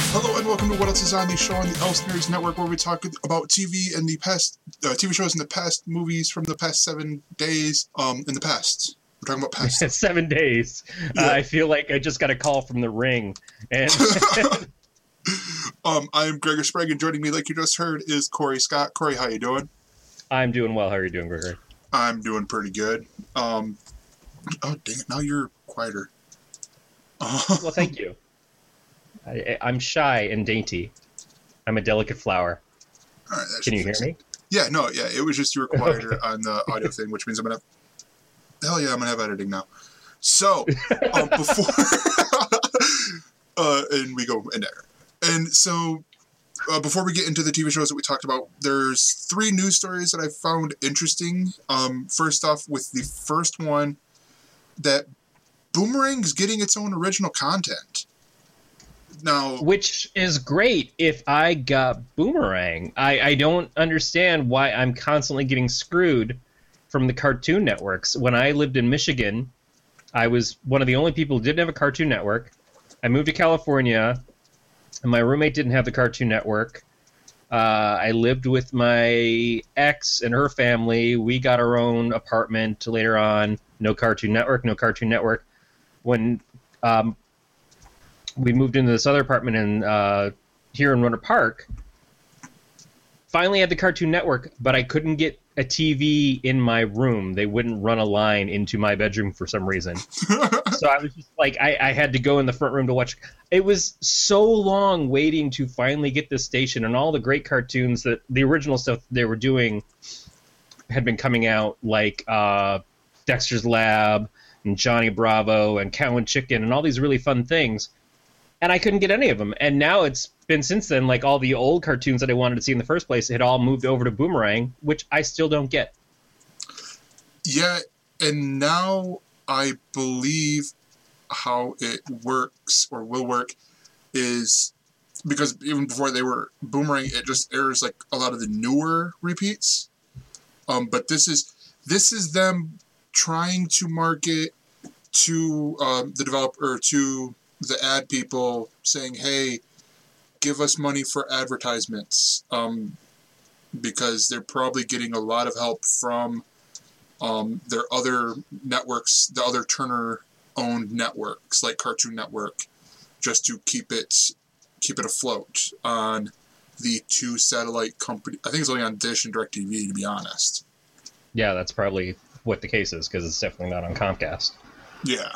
Hello and welcome to What Else Is On, the show on the Else Nerds Network, where we talk about TV and the past, TV shows in the past, movies from the past 7 days, in the past. We're talking about past. 7 days. Yeah. I feel like I just got a call from the Ring. And I'm Gregor Sprague, and joining me, like you just heard, is Corey Scott. Corey, how you doing? I'm doing well. How are you doing, Gregor? I'm doing pretty good. Oh, dang it, now you're quieter. Well, thank you. I'm shy and dainty. I'm a delicate flower. All right, Can you hear me? Yeah, no, yeah, it was just you were quieter on the audio thing, which means I'm going to have editing now. So, before, and we go in there. And so, before we get into the TV shows that we talked about, there's 3 news stories that I found interesting. First off, with the first one, that Boomerang's getting its own original content. Now, Which is great if I got Boomerang. I don't understand why I'm constantly getting screwed from the Cartoon Networks. When I lived in Michigan, I was one of the only people who didn't have a Cartoon Network. I moved to California, and my roommate didn't have the Cartoon Network. I lived with my ex and her family. We got our own apartment later on. No Cartoon Network, no Cartoon Network. When we moved into this other apartment here in Runner Park, finally had the Cartoon Network, but I couldn't get a TV in my room. They wouldn't run a line into my bedroom for some reason. So I was just like, I had to go in the front room to watch. It was so long waiting to finally get this station, and all the great cartoons that the original stuff they were doing had been coming out, like Dexter's Lab and Johnny Bravo and Cow and Chicken and all these really fun things. And I couldn't get any of them. And now it's been since then, like all the old cartoons that I wanted to see in the first place had all moved over to Boomerang, which I still don't get. Yeah, and now I believe how it works or will work is because even before they were Boomerang, it just airs like a lot of the newer repeats. But this is them trying to market to the developer, to the ad people, saying, hey, give us money for advertisements, because they're probably getting a lot of help from their other networks, the other Turner-owned networks, like Cartoon Network, just to keep it afloat on the 2 satellite company. I think it's only on Dish and DirecTV, to be honest. Yeah, that's probably what the case is, because it's definitely not on Comcast. Yeah.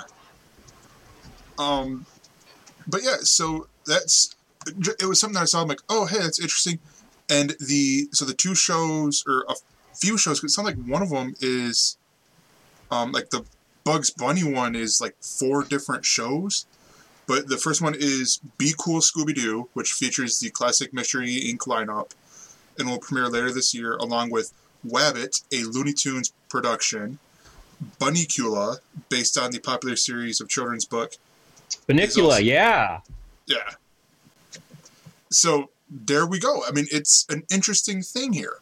But yeah, so it was something that I saw. I'm like, oh, hey, that's interesting. And the 2 shows, or a few shows, it sounds like one of them is, like the Bugs Bunny one is like 4 different shows. But the first one is Be Cool Scooby-Doo, which features the classic Mystery Inc. lineup, and will premiere later this year, along with Wabbit, a Looney Tunes production, Bunnycula, based on the popular series of children's book. Bunnycula, yeah. Yeah. So there we go. I mean, it's an interesting thing here.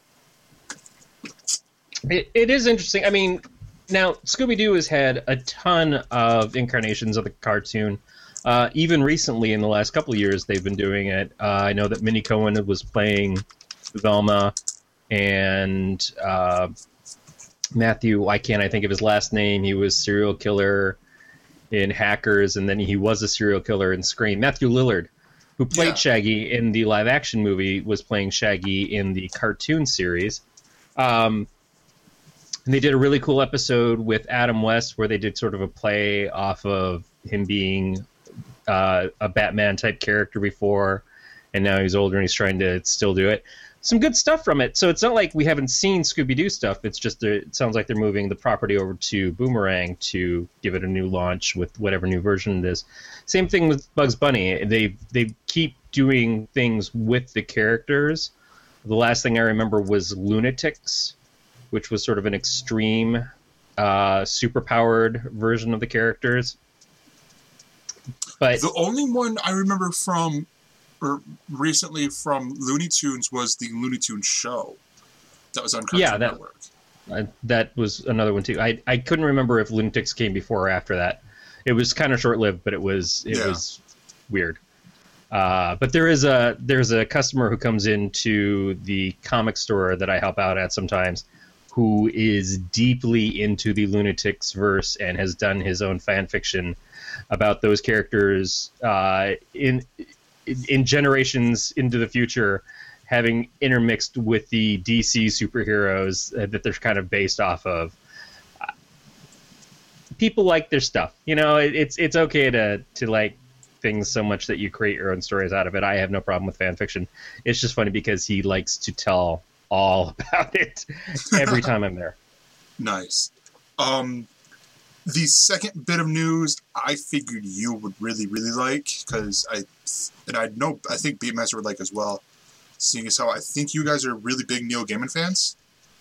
It is interesting. I mean, now Scooby-Doo has had a ton of incarnations of the cartoon. Even recently, in the last couple of years, they've been doing it. I know that Minnie Cohen was playing Velma, and Matthew, I think of his last name. He was serial killer in Hackers, and then he was a serial killer in Scream. Matthew Lillard, who played Shaggy in the live-action movie, was playing Shaggy in the cartoon series. And they did a really cool episode with Adam West where they did sort of a play off of him being a Batman-type character before, and now he's older and he's trying to still do it. Some good stuff from it. So it's not like we haven't seen Scooby-Doo stuff. It's just it sounds like they're moving the property over to Boomerang to give it a new launch with whatever new version it is. Same thing with Bugs Bunny. They keep doing things with the characters. The last thing I remember was Lunatics, which was sort of an extreme, super-powered version of the characters. But the only one I remember from, or recently from Looney Tunes, was the Looney Tunes show that was on Cartoon Network. That was another one too. I couldn't remember if Lunatics came before or after that. It was kind of short-lived, but it was weird. But there's a customer who comes into the comic store that I help out at sometimes, who is deeply into the Lunatics verse and has done his own fan fiction about those characters in generations into the future, having intermixed with the DC superheroes that they're kind of based off of. People like their stuff, It's okay to like things so much that you create your own stories out of it. I have no problem with fan fiction. It's just funny because he likes to tell all about it every time I'm there. Nice. The second bit of news I figured you would really, really like, because I think Beatmaster would like as well, seeing as how I think you guys are really big Neil Gaiman fans.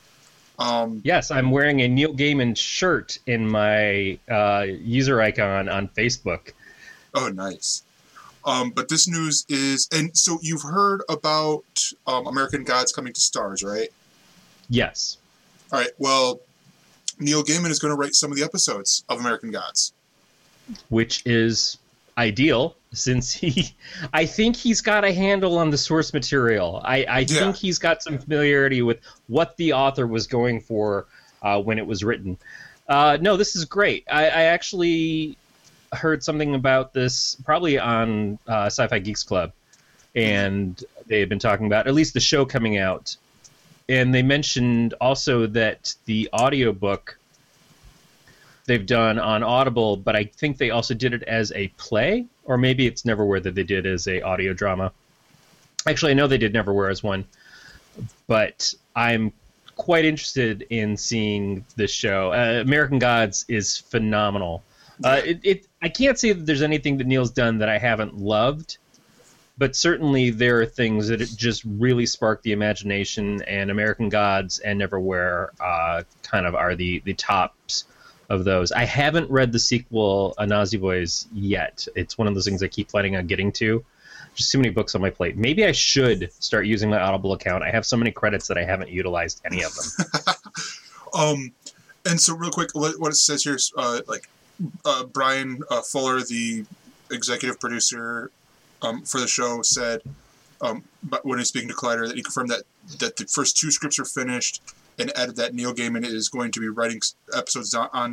Yes, I'm wearing a Neil Gaiman shirt in my user icon on Facebook. Oh, nice. But this news is, and so you've heard about American Gods coming to Starz, right? Yes. All right. Well, Neil Gaiman is going to write some of the episodes of American Gods, which is ideal since I think he's got a handle on the source material. I think he's got some familiarity with what the author was going for when it was written. No, this is great. I actually heard something about this probably on Sci-Fi Geeks Club, and they had been talking about at least the show coming out, and they mentioned also that the audiobook they've done on Audible, but I think they also did it as a play, or maybe it's Neverwhere that they did as a audio drama. Actually, I know they did Neverwhere as one, but I'm quite interested in seeing this show. American Gods is phenomenal. I can't say that there's anything that Neil's done that I haven't loved, but certainly there are things that it just really sparked the imagination, and American Gods and Neverwhere kind of are the tops of those. I haven't read the sequel, A Nazi Boys, yet. It's one of those things I keep planning on getting to. Just too many books on my plate. Maybe I should start using my Audible account. I have so many credits that I haven't utilized any of them. And so real quick, what it says here is Brian Fuller, the executive producer for the show, said, but when he's speaking to Collider, that he confirmed that the first two scripts are finished, and added that Neil Gaiman is going to be writing episodes is going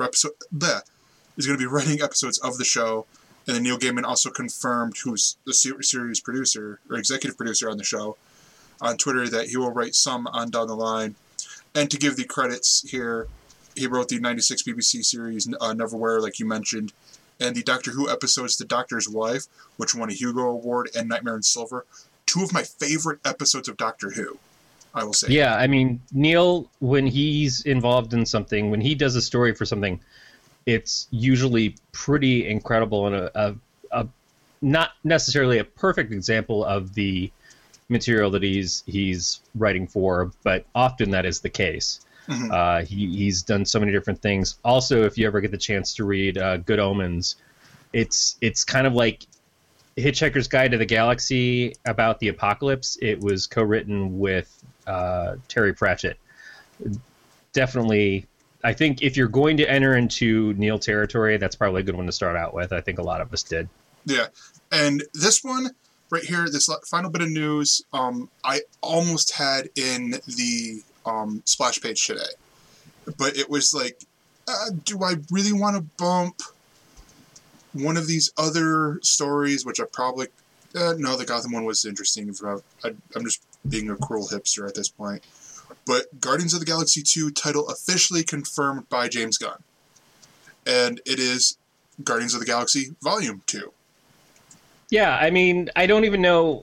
to be writing episodes of the show, and then Neil Gaiman also confirmed, who's the series producer or executive producer on the show, on Twitter, that he will write some on down the line. And to give the credits here, he wrote the 96 BBC series Neverwhere, like you mentioned, and the Doctor Who episodes The Doctor's Wife, which won a Hugo Award, and Nightmare in Silver. Two of my favorite episodes of Doctor Who, I will say. Yeah, I mean, Neil, when he's involved in something, when he does a story for something, it's usually pretty incredible and a not necessarily a perfect example of the material that he's writing for, but often that is the case. Mm-hmm. He's done so many different things. Also, if you ever get the chance to read Good Omens, it's kind of like Hitchhiker's Guide to the Galaxy about the apocalypse. It was co-written with Terry Pratchett. Definitely, I think if you're going to enter into Neil territory, that's probably a good one to start out with. I think a lot of us did. Yeah, and this one right here, this final bit of news, I almost had in the splash page today, but it was like, do I really want to bump one of these other stories, which I probably no, the Gotham one was interesting. I'm just being a cruel hipster at this point. But Guardians of the Galaxy 2 title officially confirmed by James Gunn, and it is Guardians of the Galaxy Volume 2. Yeah, I mean, I don't even know.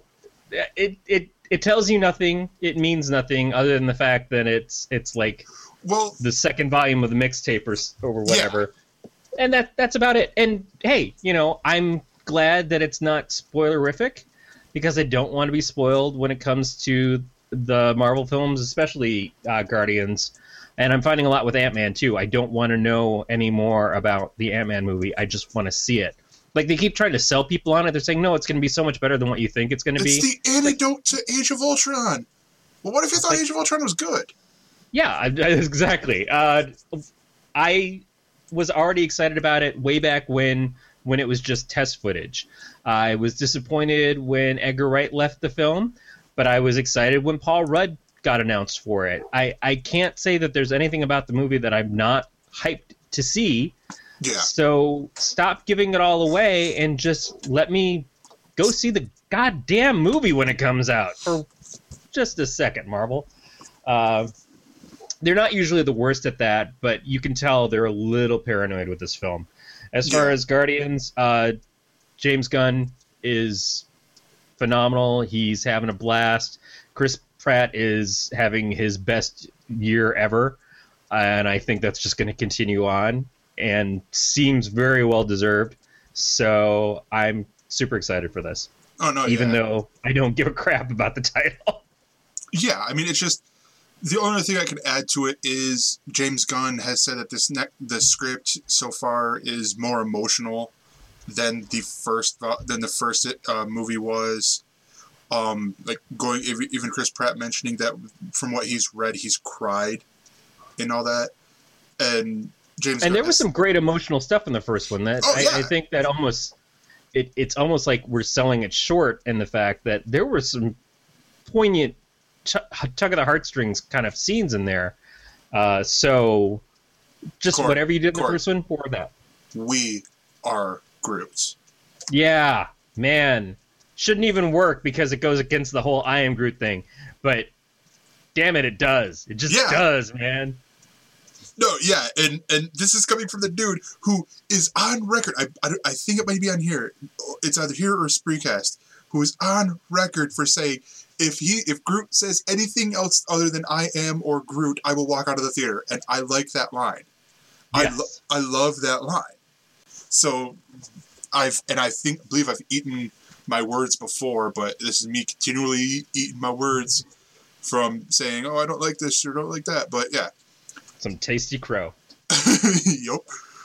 It tells you nothing. It means nothing other than the fact that it's like the second volume of the mixtape or whatever. Yeah. And that's about it. And hey, I'm glad that it's not spoilerific, because I don't want to be spoiled when it comes to the Marvel films, especially Guardians. And I'm finding a lot with Ant-Man too. I don't want to know any more about the Ant-Man movie. I just want to see it. Like, they keep trying to sell people on it. They're saying, no, it's going to be so much better than what you think it's going to be. It's the antidote to Age of Ultron. Well, what if you thought Age of Ultron was good? Yeah, exactly. I was already excited about it way back when when it was just test footage. I was disappointed when Edgar Wright left the film, but I was excited when Paul Rudd got announced for it. I can't say that there's anything about the movie that I'm not hyped to see. Yeah. So stop giving it all away and just let me go see the goddamn movie when it comes out for just a second, Marvel. They're not usually the worst at that, but you can tell they're a little paranoid with this film. As far as Guardians, James Gunn is phenomenal. He's having a blast. Chris Pratt is having his best year ever, and I think that's just going to continue on, and seems very well deserved. So I'm super excited for this. Oh no! Even though I don't give a crap about the title. Yeah, I mean, it's just the only thing I could add to it is James Gunn has said that the script so far is more emotional than the first movie was. Like going even Chris Pratt mentioning that from what he's read, he's cried and all that. And James and Gunn there was some great emotional stuff in the first one. That I think that it's almost like we're selling it short in the fact that there were some poignant tug of the heartstrings kind of scenes in there. So just whatever you did in the first one, for that. We are Groot. Yeah, man. Shouldn't even work because it goes against the whole I am Groot thing. But damn it, it does. It just does, man. No, yeah, and this is coming from the dude who is on record. I think it might be on here. It's either here or Spreecast. Who is on record for saying if Groot says anything else other than I am or Groot, I will walk out of the theater. And I like that line. Yes. I love that line. So I believe I've eaten my words before, but this is me continually eating my words from saying, "Oh, I don't like this or don't like that." But yeah, some tasty crow. Yup.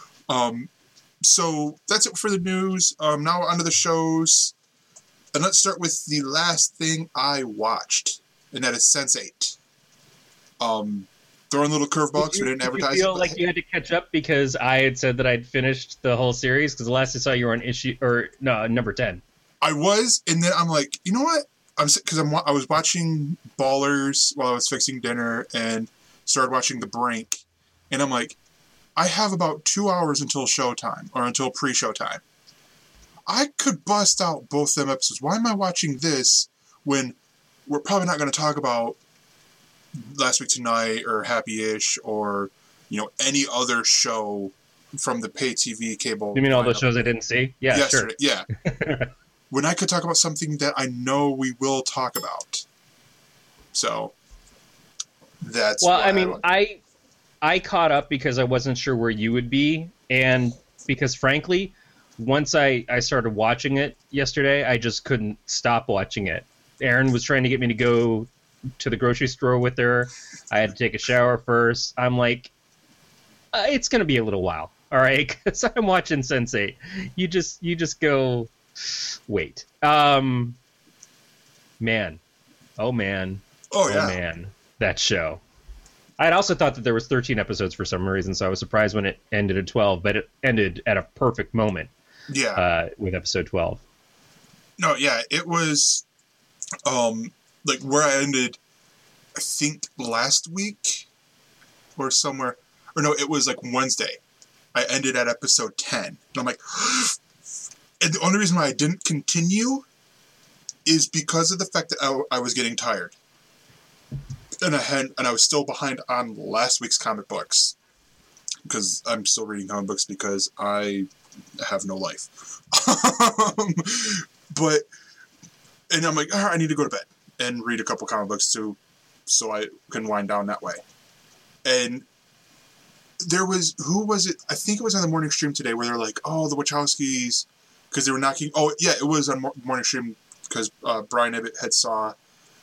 So that's it for the news. Now onto the shows. And let's start with the last thing I watched, and that is Sense8. Throwing a little curveball because we didn't advertise it. Did you feel like you had to catch up because I had said that I'd finished the whole series? Because the last I saw you were on number 10. I was, and then I'm like, you know what? I was watching Ballers while I was fixing dinner and started watching The Brink, and I'm like, I have about 2 hours until showtime, or until pre-show time. I could bust out both them episodes. Why am I watching this when we're probably not going to talk about Last Week Tonight or Happy-ish or, any other show from the pay TV cable? You mean all those shows I didn't see? Yeah, yesterday, sure. Yeah. When I could talk about something that I know we will talk about. So that's I caught up because I wasn't sure where you would be, and because frankly, once I started watching it yesterday, I just couldn't stop watching it. Erin was trying to get me to go to the grocery store with her. I had to take a shower first. I'm like, it's going to be a little while, all right? Because I'm watching Sense8. You just go, wait. Man. Oh, man. Oh, yeah. Oh, man. That show. I had also thought that there was 13 episodes for some reason, so I was surprised when it ended at 12, but it ended at a perfect moment. Yeah. With episode 12. No, yeah, it was like where I ended, I think last week or somewhere, or no, it was like Wednesday. I ended at episode 10. And I'm like, and the only reason why I didn't continue is because of the fact that I was getting tired. And I was still behind on last week's comic books because I'm still reading comic books because I have no life. And I'm like, all right, I need to go to bed and read a couple comic books too, so I can wind down that way. And who was it? I think it was on the morning stream today where they're like, oh, the Wachowskis, because they were knocking. Oh yeah, it was on morning stream because Brian Ibbett had saw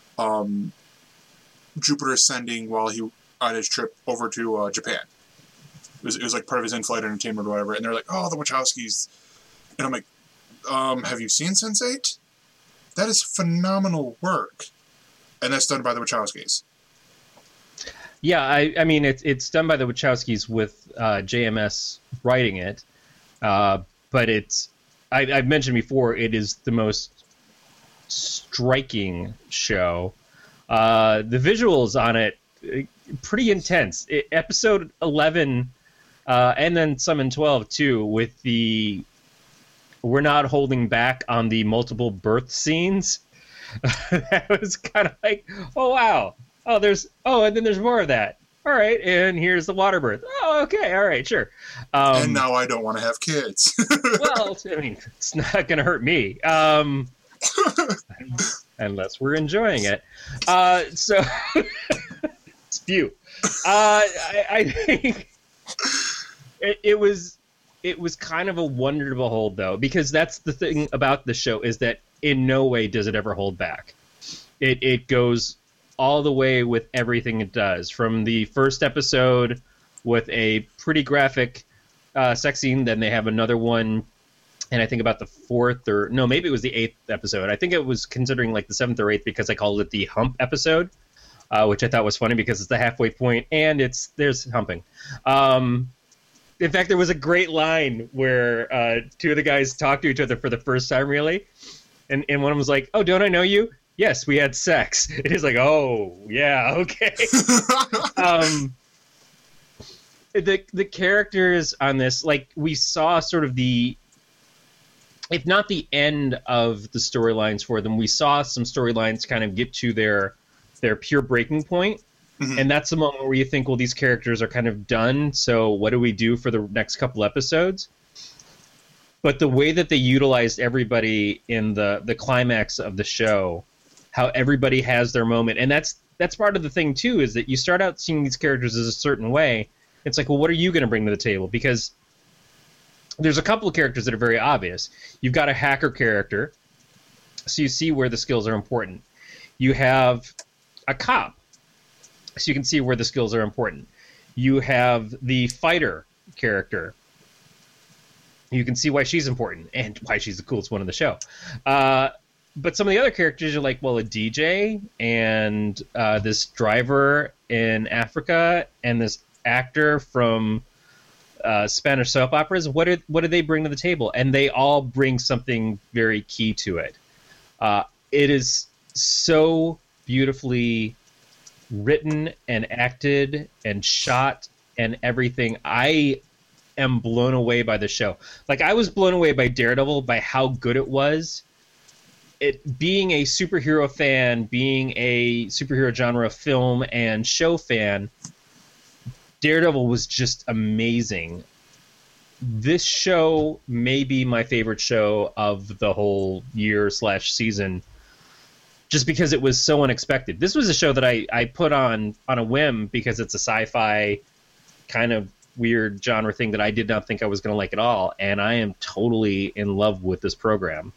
Jupiter Ascending while he on his trip over to Japan. It was like part of his in-flight entertainment or whatever, and they're like, oh, the Wachowskis. And I'm like, have you seen Sense8? That is phenomenal work. And that's done by the Wachowskis. Yeah, I mean, it's done by the Wachowskis with JMS writing it. but I've mentioned before, it is the most striking show. The visuals on it, pretty intense. Episode 11, and then some in 12 too, with the we're not holding back on the multiple birth scenes. That was kind of like, oh wow, and then there's more of that. All right, and here's the water birth. Oh, okay, all right, sure. And now I don't want to have kids. Well, I mean, it's not going to hurt me, unless we're enjoying it. So, spew. I think it was kind of a wonder to behold, though, because that's the thing about the show, is that in no way does it ever hold back. It goes all the way with everything it does. From the first episode with a pretty graphic sex scene, then they have another one, and I think about the fourth, or no, maybe it was the 8th episode. I think it was considering like the 7th or 8th, because I called it the hump episode, which I thought was funny because it's the halfway point and there's humping. In fact, there was a great line where two of the guys talked to each other for the first time, really, and one of them was like, "Oh, don't I know you? Yes, we had sex." It is like, oh, yeah, okay. The characters on this, like, we saw sort of if not the end of the storylines for them, we saw some storylines kind of get to their pure breaking point. Mm-hmm. And that's the moment where you think, well, these characters are kind of done, so what do we do for the next couple episodes? But the way that they utilized everybody in the climax of the show, how everybody has their moment, and that's part of the thing too, is that you start out seeing these characters as a certain way. It's like, well, what are you going to bring to the table? Because there's a couple of characters that are very obvious. You've got a hacker character, so you see where the skills are important. You have a cop, so you can see where the skills are important. You have the fighter character. You can see why she's important and why she's the coolest one in the show. But some of the other characters are like, well, a DJ and this driver in Africa and this actor from Spanish soap operas. What do they bring to the table? And they all bring something very key to it. It is so beautifully written and acted and shot and everything. I am blown away by the show. Like, I was blown away by Daredevil, by how good it was. It being a superhero fan, being a superhero genre film and show fan, Daredevil was just amazing. This show may be my favorite show of the whole year/season, just because it was so unexpected. This was a show that I put on a whim because it's a sci-fi kind of weird genre thing that I did not think I was going to like at all, and I am totally in love with this program.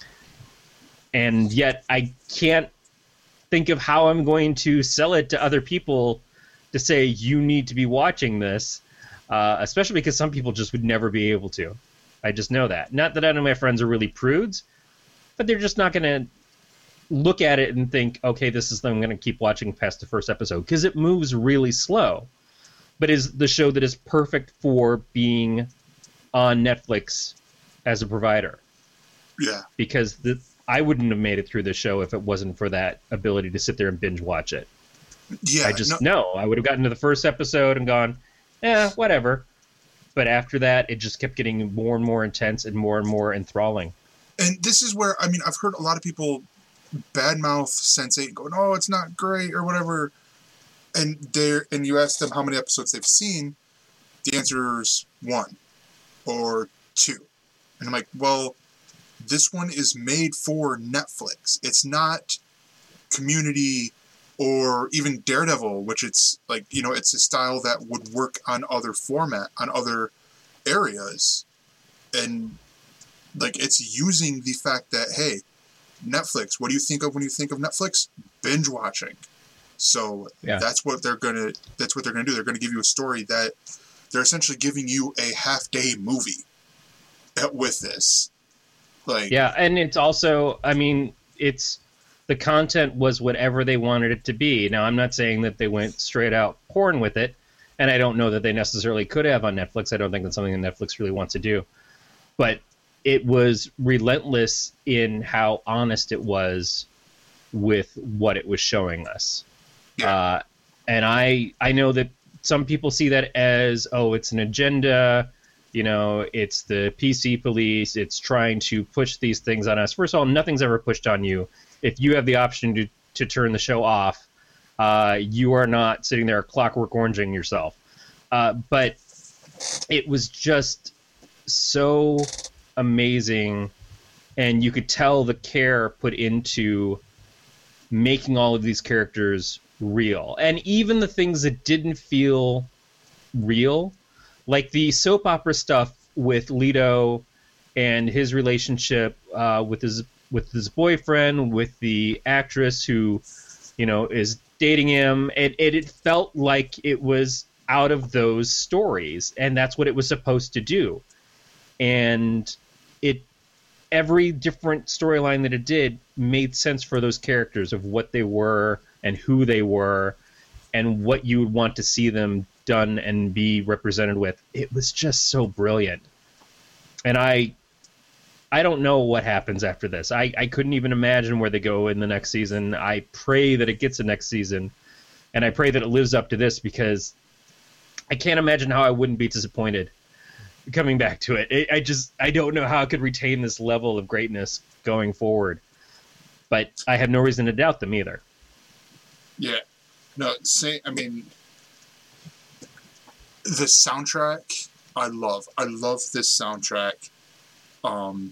And yet I can't think of how I'm going to sell it to other people to say, you need to be watching this, especially because some people just would never be able to. I just know that. Not that any of my friends are really prudes, but they're just not going to look at it and think, okay, this is I'm going to keep watching past the first episode, because it moves really slow, but is the show that is perfect for being on Netflix as a provider. Yeah. Because I wouldn't have made it through the show if it wasn't for that ability to sit there and binge watch it. Yeah. I would have gotten to the first episode and gone, whatever. But after that, it just kept getting more and more intense and more enthralling. And this is where, I mean, I've heard a lot of people badmouth Sense8 going, oh, it's not great or whatever. And you ask them how many episodes they've seen, the answer is 1 or 2. And I'm like, well, this one is made for Netflix. It's not Community or even Daredevil, which it's like, it's a style that would work on other areas. And like, it's using the fact that, hey, Netflix, what do you think of when you think of Netflix? Binge watching. So yeah. That's what they're gonna do. They're gonna give you a story that they're essentially giving you a half-day movie with this. Like, yeah, and it's also, I mean, the content was whatever they wanted it to be. Now, I'm not saying that they went straight out porn with it, and I don't know that they necessarily could have on Netflix. I don't think that's something that Netflix really wants to do. but it was relentless in how honest it was with what it was showing us. Yeah. And I know that some people see that as, oh, it's an agenda, you know, it's the PC police, it's trying to push these things on us. First of all, nothing's ever pushed on you. If you have the option to turn the show off, you are not sitting there Clockwork Oranging yourself. But it was just so amazing, and you could tell the care put into making all of these characters real. And even the things that didn't feel real, like the soap opera stuff with Leto and his relationship with his boyfriend, with the actress who, you know, is dating him, it felt like it was out of those stories, and that's what it was supposed to do. And every different storyline that it did made sense for those characters of what they were and who they were and what you would want to see them done and be represented with. It was just so brilliant. And I don't know what happens after this. I couldn't even imagine where they go in the next season. I pray that it gets a next season, and I pray that it lives up to this, because I can't imagine how I wouldn't be disappointed coming back to it. I don't know how I could retain this level of greatness going forward. But I have no reason to doubt them either. Yeah. No, I mean, the soundtrack, I love. I love this soundtrack. And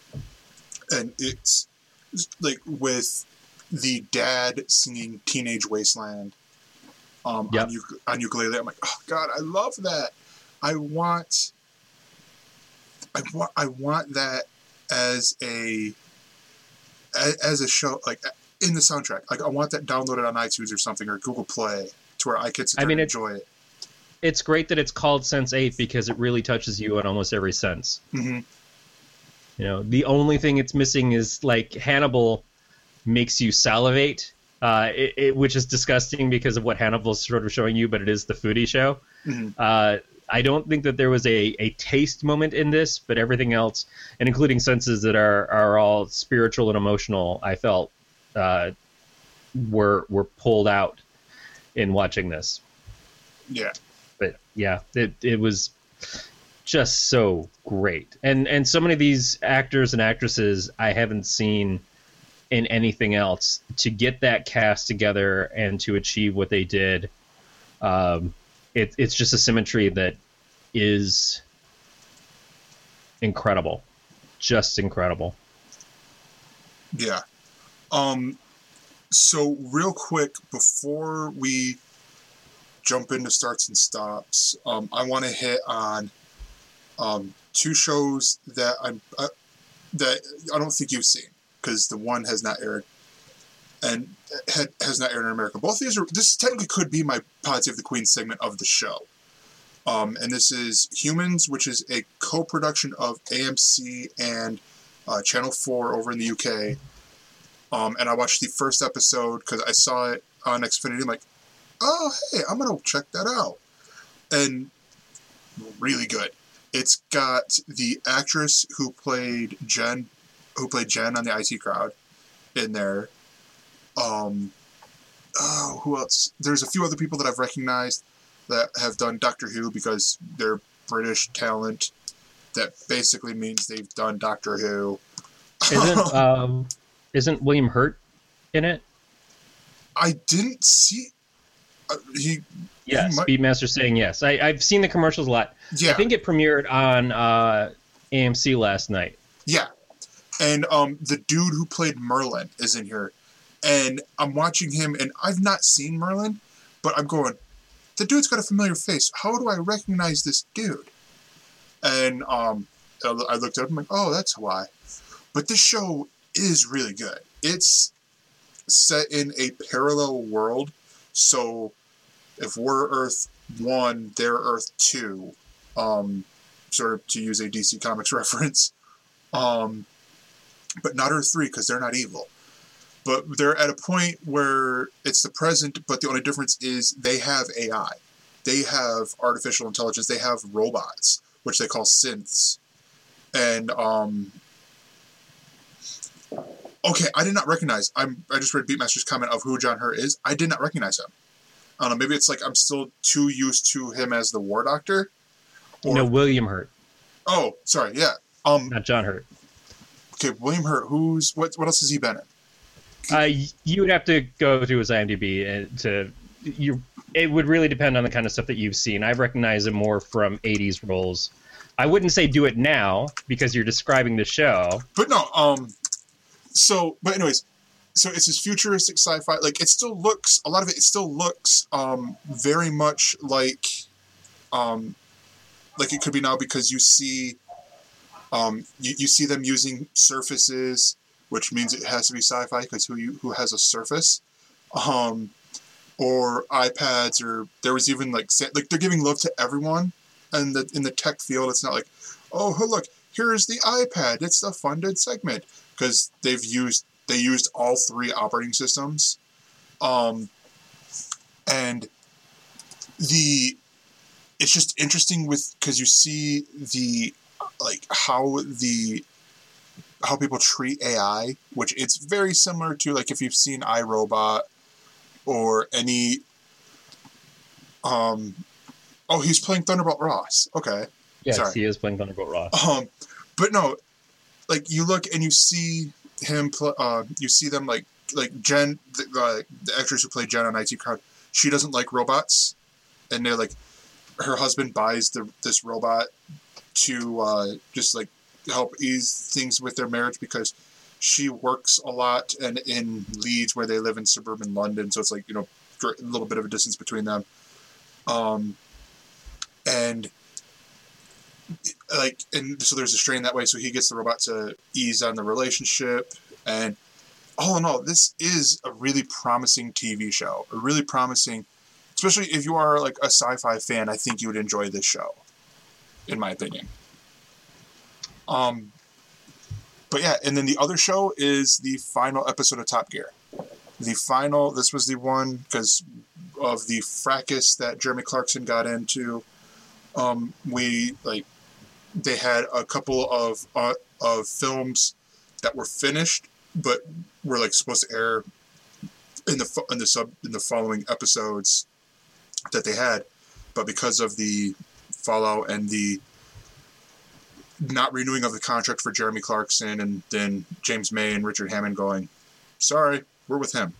it's like with the dad singing Teenage Wasteland on ukulele. I'm like, oh God, I love that. I want that as a show, like in the soundtrack. Like I want that downloaded on iTunes or something, or Google Play, to where I could sit there and enjoy it. It's great that it's called Sense8, because it really touches you on almost every sense. Mm-hmm. You know, the only thing it's missing is, like, Hannibal makes you salivate, which is disgusting because of what Hannibal's sort of showing you, but it is the foodie show. Mm-hmm. I don't think that there was a taste moment in this, but everything else, and including senses that are all spiritual and emotional, I felt were pulled out in watching this. Yeah. But yeah, it was just so great. And so many of these actors and actresses I haven't seen in anything else. To get that cast together and to achieve what they did, it's just a symmetry that is incredible. Just incredible. Yeah. So real quick, before we jump into starts and stops, I want to hit on two shows that that I don't think you've seen, because the one has not aired and has not aired in America. Both of these this technically could be my Pod Save the Queen segment of the show. And this is Humans, which is a co-production of AMC and Channel 4 over in the UK. And I watched the first episode because I saw it on Xfinity. I'm like, oh, hey, I'm going to check that out. And really good. It's got the actress who played Jen on the IT Crowd in there. Who else? There's a few other people that I've recognized that have done Doctor Who, because they're British talent. That basically means they've done Doctor Who. Isn't William Hurt in it? I didn't see. Speedmaster's saying yes. I've seen the commercials a lot. Yeah. I think it premiered on AMC last night. Yeah. And the dude who played Merlin is in here. And I'm watching him, and I've not seen Merlin, but I'm going, the dude's got a familiar face. How do I recognize this dude? And I looked up, I'm like, oh, that's why. But this show is really good. It's set in a parallel world. So if we're Earth 1, they're Earth 2, sort of to use a DC Comics reference. But not Earth 3, because they're not evil. But they're at a point where it's the present, but the only difference is they have AI. They have artificial intelligence. They have robots, which they call synths. And okay, I did not recognize. I just read Beatmaster's comment of who John Hurt is. I did not recognize him. I don't know. Maybe it's like I'm still too used to him as the War Doctor. Or, no, William Hurt. Oh, sorry. Yeah. Not John Hurt. Okay, William Hurt. What else has he been in? You would have to go to his IMDb it would really depend on the kind of stuff that you've seen. I recognize him more from 80s roles. I wouldn't say do it now because you're describing the show. But no, but anyways, so it's this futuristic sci-fi. Like it still looks, a lot of it still looks very much like it could be now because you see you see them using surfaces, which means it has to be sci-fi because who has a surface, or iPads, or there was even like they're giving love to everyone, and in the tech field, it's not like, oh look, here's the iPad, it's the funded segment, because they used all three operating systems, and it's just interesting because you see how people treat AI, which it's very similar to like if you've seen iRobot or any he's playing Thunderbolt Ross. Okay. Yes, sorry. He is playing Thunderbolt Ross. But no, like you look and you see him you see them like Jen, the actress who played Jen on IT Crowd, she doesn't like robots, and they're like, her husband buys this robot to just like help ease things with their marriage because she works a lot and in Leeds, where they live in suburban London, so it's like, a little bit of a distance between them, and so there's a strain that way, so he gets the robot to ease on the relationship. And all in all, this is a really promising TV show, especially if you are like a sci-fi fan. I think you would enjoy this show, in my opinion. But yeah, and then the other show is the final episode of Top Gear. This was the one because of the fracas that Jeremy Clarkson got into. They had a couple of films that were finished, but were like supposed to air in the following episodes that they had, but because of the fallout and the not renewing of the contract for Jeremy Clarkson, and then James May and Richard Hammond going, sorry, we're with him.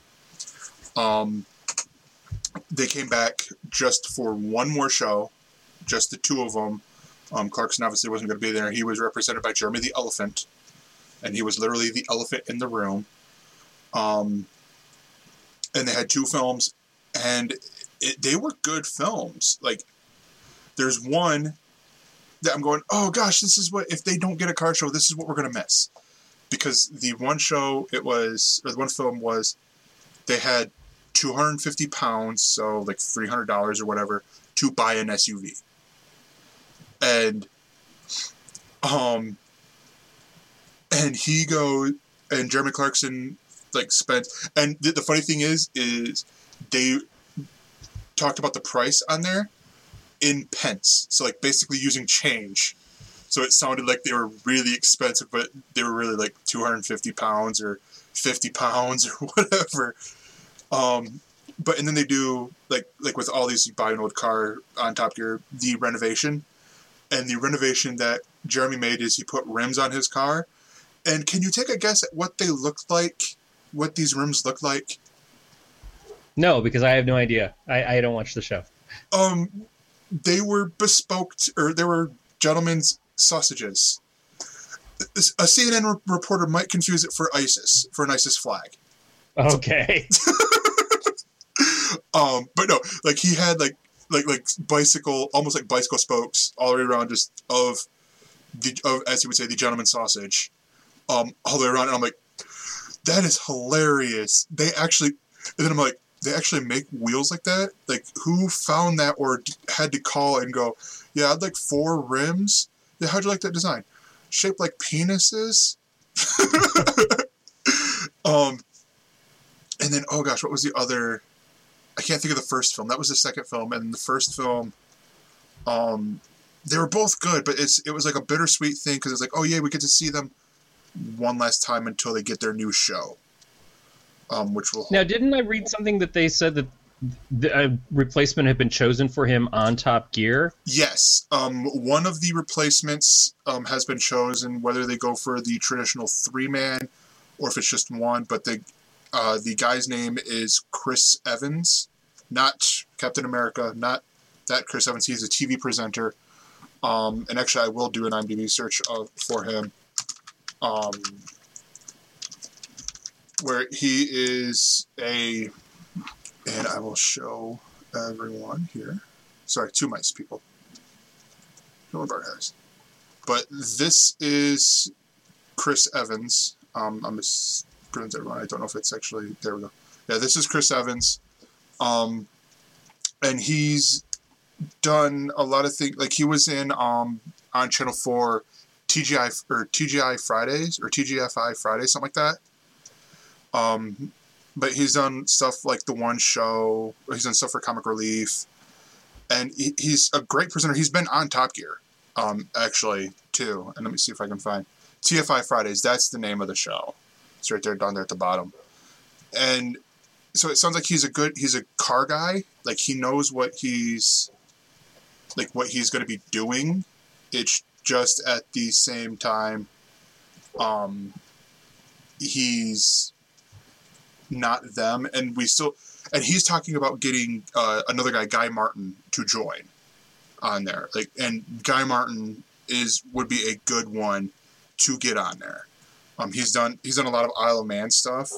They came back just for one more show, just the two of them. Clarkson obviously wasn't going to be there. He was represented by Jeremy the Elephant, and he was literally the elephant in the room. And they had two films, and they were good films. Like, there's one that I'm going, oh gosh, this is what, if they don't get a car show, this is what we're going to miss. Because the one film was, they had 250 pounds, so like $300 or whatever, to buy an SUV. And he goes, and Jeremy Clarkson like spent, and the funny thing is they talked about the price on there in pence, so like basically using change, so it sounded like they were really expensive, but they were really like 250 pounds or 50 pounds or whatever. But and then they do like with all these, you buy an old car on Top Gear, the renovation. And the renovation that Jeremy made is he put rims on his car. And can you take a guess at what they looked like? What these rims look like? No, because I have no idea. I don't watch the show. They were bespoke, or they were gentlemen's sausages. A CNN reporter might confuse it for ISIS, for an ISIS flag. Okay. But no, like he had like bicycle, almost like bicycle spokes all the way around, just of as you would say, the gentleman's sausage, all the way around. And I'm like, that is hilarious. They actually make wheels like that? Like, who found that or had to call and go, yeah, I'd like 4 rims. Yeah, how'd you like that design? Shaped like penises? And then, oh gosh, what was the other? I can't think of the first film. That was the second film. And the first film, they were both good, but it was like a bittersweet thing because it's like, oh yeah, we get to see them one last time until they get their new show, which will. Now, didn't I read something that they said that the replacement had been chosen for him on Top Gear? Yes, one of the replacements has been chosen, whether they go for the traditional 3-man or if it's just one. But the guy's name is Chris Evans, not Captain America, not that Chris Evans. He's a TV presenter. And actually, I will do an IMDb search for him, where he is and I will show everyone here. Sorry, 2 mice, people. No one bar has. But this is Chris Evans. I'm mispronouncing everyone. I don't know if it's actually... There we go. Yeah, this is Chris Evans. And he's done a lot of things. Like, he was in, on Channel 4, TGI Fridays, or TGFI Fridays, something like that. But he's done stuff like The One Show. He's done stuff for Comic Relief. And he's a great presenter. He's been on Top Gear, actually, too. And let me see if I can find... TFI Fridays, that's the name of the show. It's right there, down there at the bottom. And so it sounds like he's a car guy. Like, he knows what he's going to be doing. It's just at the same time, he's not them. And he's talking about getting another guy, Guy Martin, to join on there. Like, and Guy Martin would be a good one to get on there. He's done a lot of Isle of Man stuff.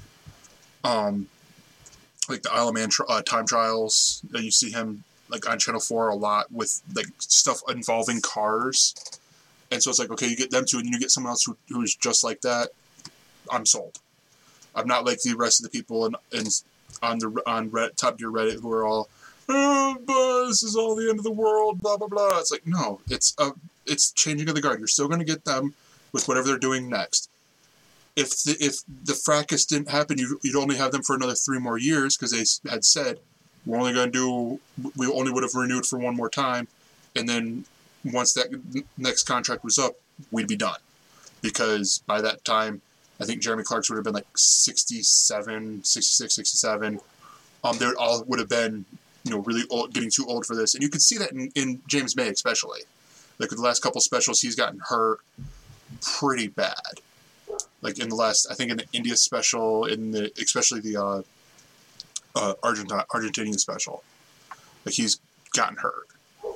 Like the Isle of Man time trials. You see him like on Channel 4 a lot with like stuff involving cars. And so it's like, okay, you get them two and you get someone else who is just like that. I'm sold. I'm not like the rest of the people on Top Gear Reddit who are all, oh, this is all the end of the world, blah, blah, blah. It's like, no, it's changing of the guard. You're still going to get them with whatever they're doing next. If the fracas didn't happen, you'd only have them for another 3 more years because they had said, we only would have renewed for 1 more time. And then once that next contract was up, we'd be done. Because by that time, I think Jeremy Clarkson would have been like 67, 66, 67. They all would have been, really old, getting too old for this. And you could see that in James May especially. Like with the last couple specials, he's gotten hurt pretty bad. Like in the India special, especially the Argentinian special. Like he's gotten hurt.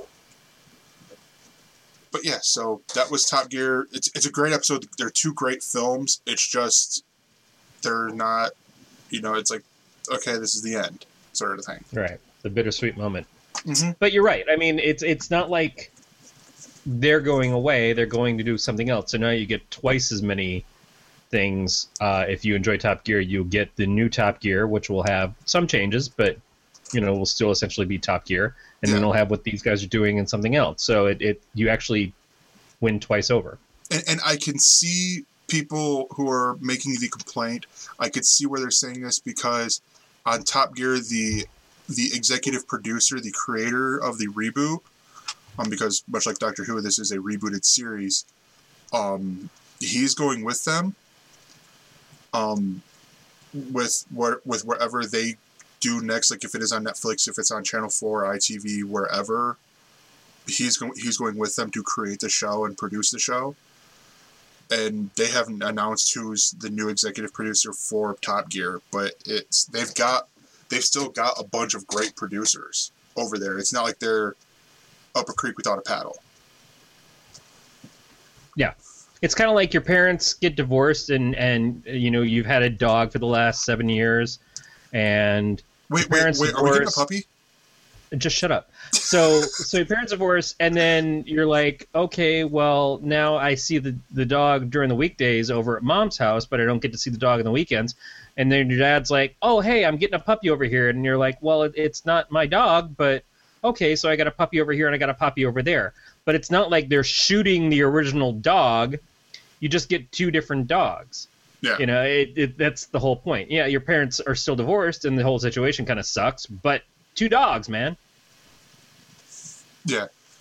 But yeah, so that was Top Gear. It's a great episode. They're 2 great films. It's just, they're not, it's like, okay, this is the end, sort of thing. Right. The bittersweet moment. Mm-hmm. But you're right. I mean, it's not like they're going away. They're going to do something else. So now you get twice as many things. If you enjoy Top Gear, you'll get the new Top Gear, which will have some changes, but will still essentially be Top Gear, and then it'll have what these guys are doing and something else. So you actually win twice over. And I can see people who are making the complaint. I could see where they're saying this because on Top Gear, the executive producer, the creator of the reboot, because much like Doctor Who, this is a rebooted series. He's going with them. With whatever they do next, like if it is on Netflix, if it's on Channel 4, ITV, wherever, he's going with them to create the show and produce the show. And they haven't announced who's the new executive producer for Top Gear, but they've still got a bunch of great producers over there. It's not like they're up a creek without a paddle. Yeah. It's kind of like your parents get divorced and you've had a dog for the last 7 years and wait, are we getting a puppy? Just shut up. So your parents divorce and then you're like, okay, well, now I see the dog during the weekdays over at mom's house, but I don't get to see the dog on the weekends. And then your dad's like, oh, hey, I'm getting a puppy over here. And you're like, well, it's not my dog, but okay, so I got a puppy over here and I got a puppy over there. But it's not like they're shooting the original dog. You just get 2 different dogs. Yeah. That's the whole point. Yeah, your parents are still divorced and the whole situation kind of sucks, but 2 dogs, man. Yeah.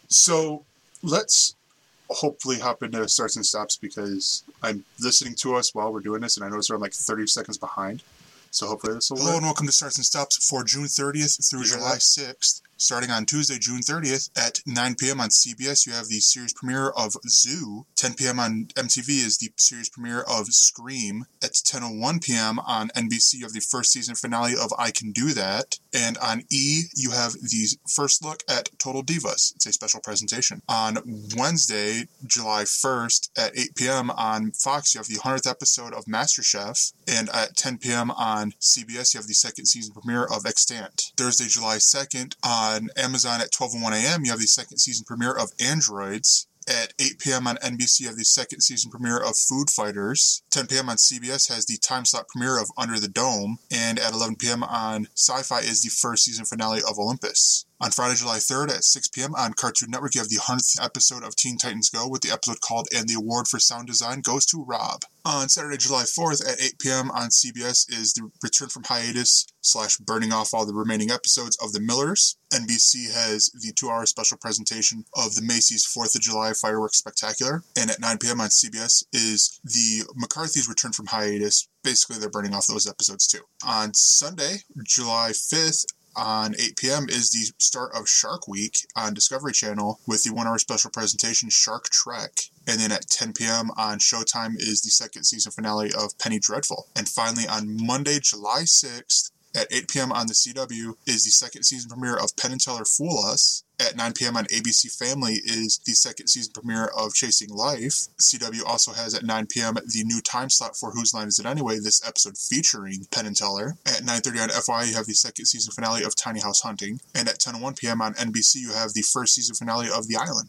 So let's hopefully hop into starts and stops because I'm listening to us while we're doing this, and I notice we're like 30 seconds behind. So hopefully this will work. Hello and welcome to Starts and Stops for June 30th through July 6th. Starting on Tuesday, June 30th at 9 p.m. on CBS, you have the series premiere of Zoo. 10 p.m. on MTV is the series premiere of Scream. At 10:01 p.m. on NBC, you have the first season finale of I Can Do That. And on E, you have the first look at Total Divas. It's a special presentation. On Wednesday, July 1st at 8 p.m. on Fox, you have the 100th episode of MasterChef. And at 10 p.m. on CBS, you have the second season premiere of Extant. Thursday, July 2nd on Amazon at 12:01 a.m., you have the second season premiere of Androids. At 8 p.m. on NBC, you have the second season premiere of Food Fighters. 10 p.m. on CBS has the time slot premiere of Under the Dome. And at 11 p.m. on Sci-Fi is the first season finale of Olympus. On Friday, July 3rd at 6 p.m. on Cartoon Network, you have the 100th episode of Teen Titans Go with the episode called And the Award for Sound Design Goes to Rob. On Saturday, July 4th at 8 p.m. on CBS is the return from hiatus / burning off all the remaining episodes of The Millers. NBC has the 2-hour special presentation of the Macy's 4th of July Fireworks Spectacular. And at 9 p.m. on CBS is the McCarthy's return from hiatus. Basically, they're burning off those episodes too. On Sunday, July 5th, on 8 p.m. is the start of Shark Week on Discovery Channel with the 1-hour special presentation Shark Trek. And then at 10 p.m. on Showtime is the second season finale of Penny Dreadful. And finally on Monday, July 6th at 8 p.m. on the CW is the second season premiere of Penn and Teller Fool Us. At 9 p.m. on ABC Family is the second season premiere of Chasing Life. CW also has at 9 p.m. the new time slot for Whose Line Is It Anyway, this episode featuring Penn and Teller. At 9:30 on FYI, you have the second season finale of Tiny House Hunting. And at 10:01 p.m. on NBC, you have the first season finale of The Island.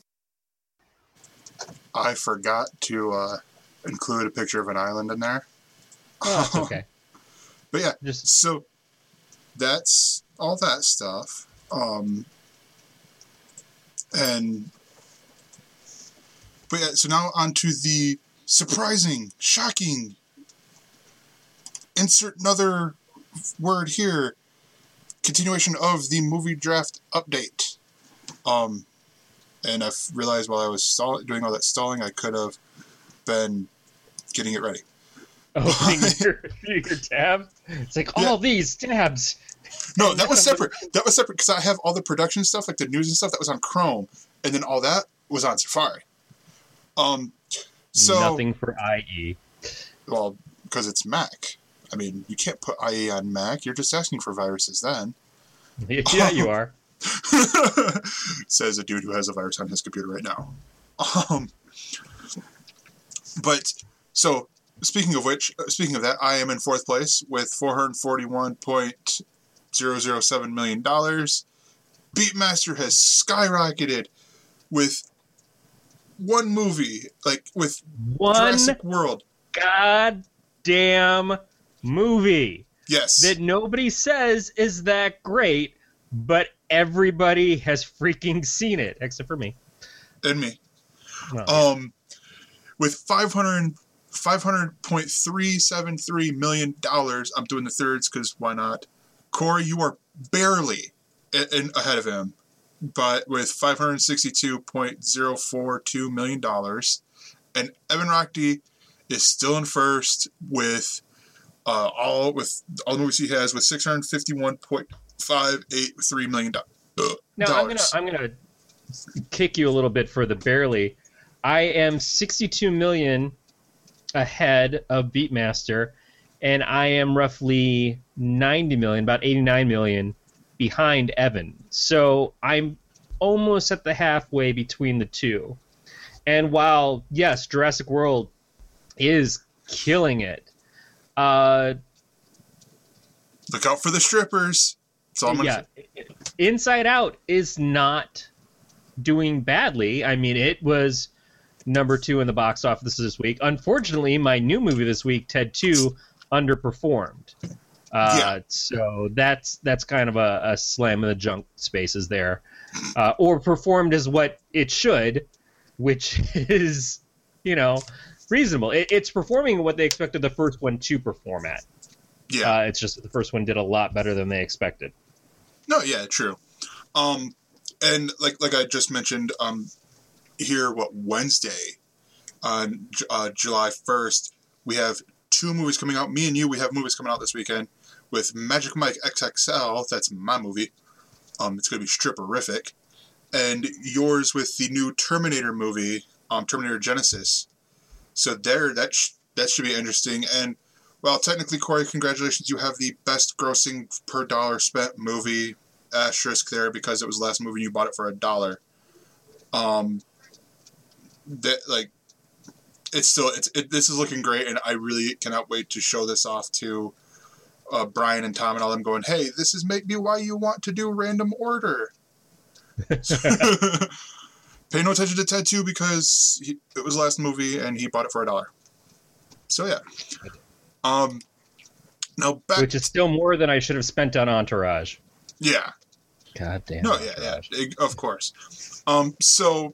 I forgot to include a picture of an island in there. Oh, that's okay. But yeah, so that's all that stuff. But yeah, so now on to the surprising, shocking, insert another word here, continuation of the movie draft update. And I've realized while I was doing all that stalling, I could have been getting it ready. Opening your tab? It's like, all these tabs. No, that was separate. That was separate because I have all the production stuff, like the news and stuff, that was on Chrome, and then all that was on Safari. So nothing for IE. Well, because it's Mac. I mean, you can't put IE on Mac. You're just asking for viruses then. Yeah, you are. Says a dude who has a virus on his computer right now. But so speaking of that, I am in fourth place with $441.007 million. Beatmaster has skyrocketed with one movie, like with Jurassic World. Goddamn movie. Yes. That nobody says is that great, but everybody has freaking seen it, except for me. And me. Oh. With $500.373 million, I'm doing the thirds because why not? Corey, you are barely ahead of him, but with $562.042 million. And Evan Rockdy is still in first with all the movies he has with $651.583 million. Now I'm gonna kick you a little bit for the barely. I am 62 million ahead of Beatmaster, and I am roughly 90 million, about 89 million behind Evan. So I'm almost at the halfway between the two. And while, yes, Jurassic World is killing it, look out for the strippers. That's all I'm gonna say. Inside Out is not doing badly. I mean, it was number 2 in the box office this week. Unfortunately, my new movie this week, Ted 2, underperformed. So that's kind of a slam in the junk spaces there. Or performed as what it should, which is, reasonable. It's performing what they expected the first one to perform at. Yeah. It's just that the first one did a lot better than they expected. No, yeah, true. And like I just mentioned, here, Wednesday, on July 1st, we have 2 movies coming out. Me and you, we have movies coming out this weekend with Magic Mike XXL. That's my movie. It's going to be stripperific. And yours with the new Terminator movie, Terminator Genesis. So that should be interesting. And, well, technically, Corey, congratulations. You have the best grossing per dollar spent movie asterisk there because it was the last movie and you bought it for $1. This is looking great, and I really cannot wait to show this off to Brian and Tom and all them going, hey, this is maybe why you want to do random order. Pay no attention to Ted 2 because it was the last movie and he bought it for $1. So yeah. Now back, which is still more than I should have spent on Entourage. Yeah. God damn. No, Entourage. Yeah, of course. So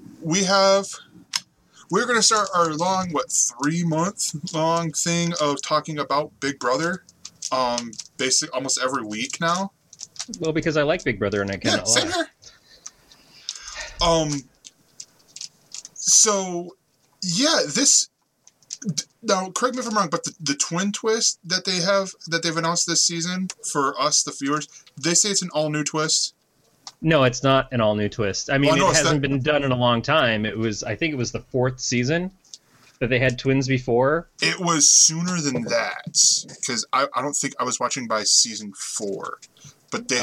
we're going to start our 3-month long thing of talking about Big Brother. Basically almost every week now. Well, because I like Big Brother and I cannot lie. Same here. So yeah, now correct me if I'm wrong, but the twin twist that they've announced this season for us, the viewers, they say it's an all new twist. No, it's not an all new twist. I mean, it hasn't been done in a long time. I think it was the 4th season that they had twins before. It was sooner than that because I don't think I was watching by season 4, but they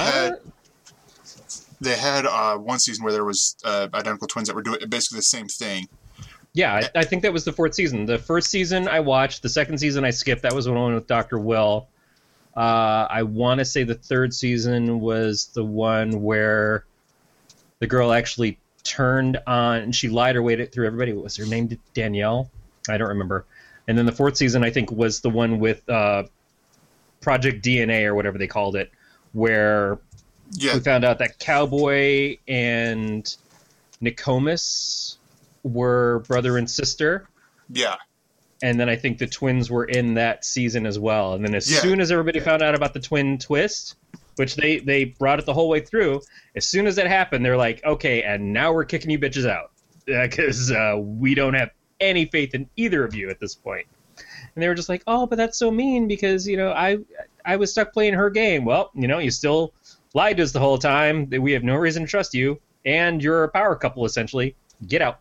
had one season where there was identical twins that were doing basically the same thing. Yeah, I think that was the 4th season. The first season I watched. The second season I skipped. That was the one with Dr. Will. I want to say the 3rd season was the one where the girl actually turned on and she lied her way through everybody. What was her name? Danielle? I don't remember. And then the 4th season, I think, was the one with Project DNA or whatever they called it, where we found out that Cowboy and Nicomas were brother and sister. Yeah. And then I think the twins were in that season as well. And then as soon as everybody found out about the twin twist, which they brought it the whole way through, as soon as that happened, they're like, okay, and now we're kicking you bitches out because we don't have any faith in either of you at this point. And they were just like, oh, but that's so mean because, I was stuck playing her game. Well, you still lied to us the whole time. We have no reason to trust you. And you're a power couple, essentially. Get out.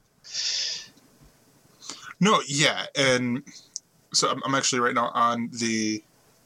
No, yeah, and so I'm actually right now on the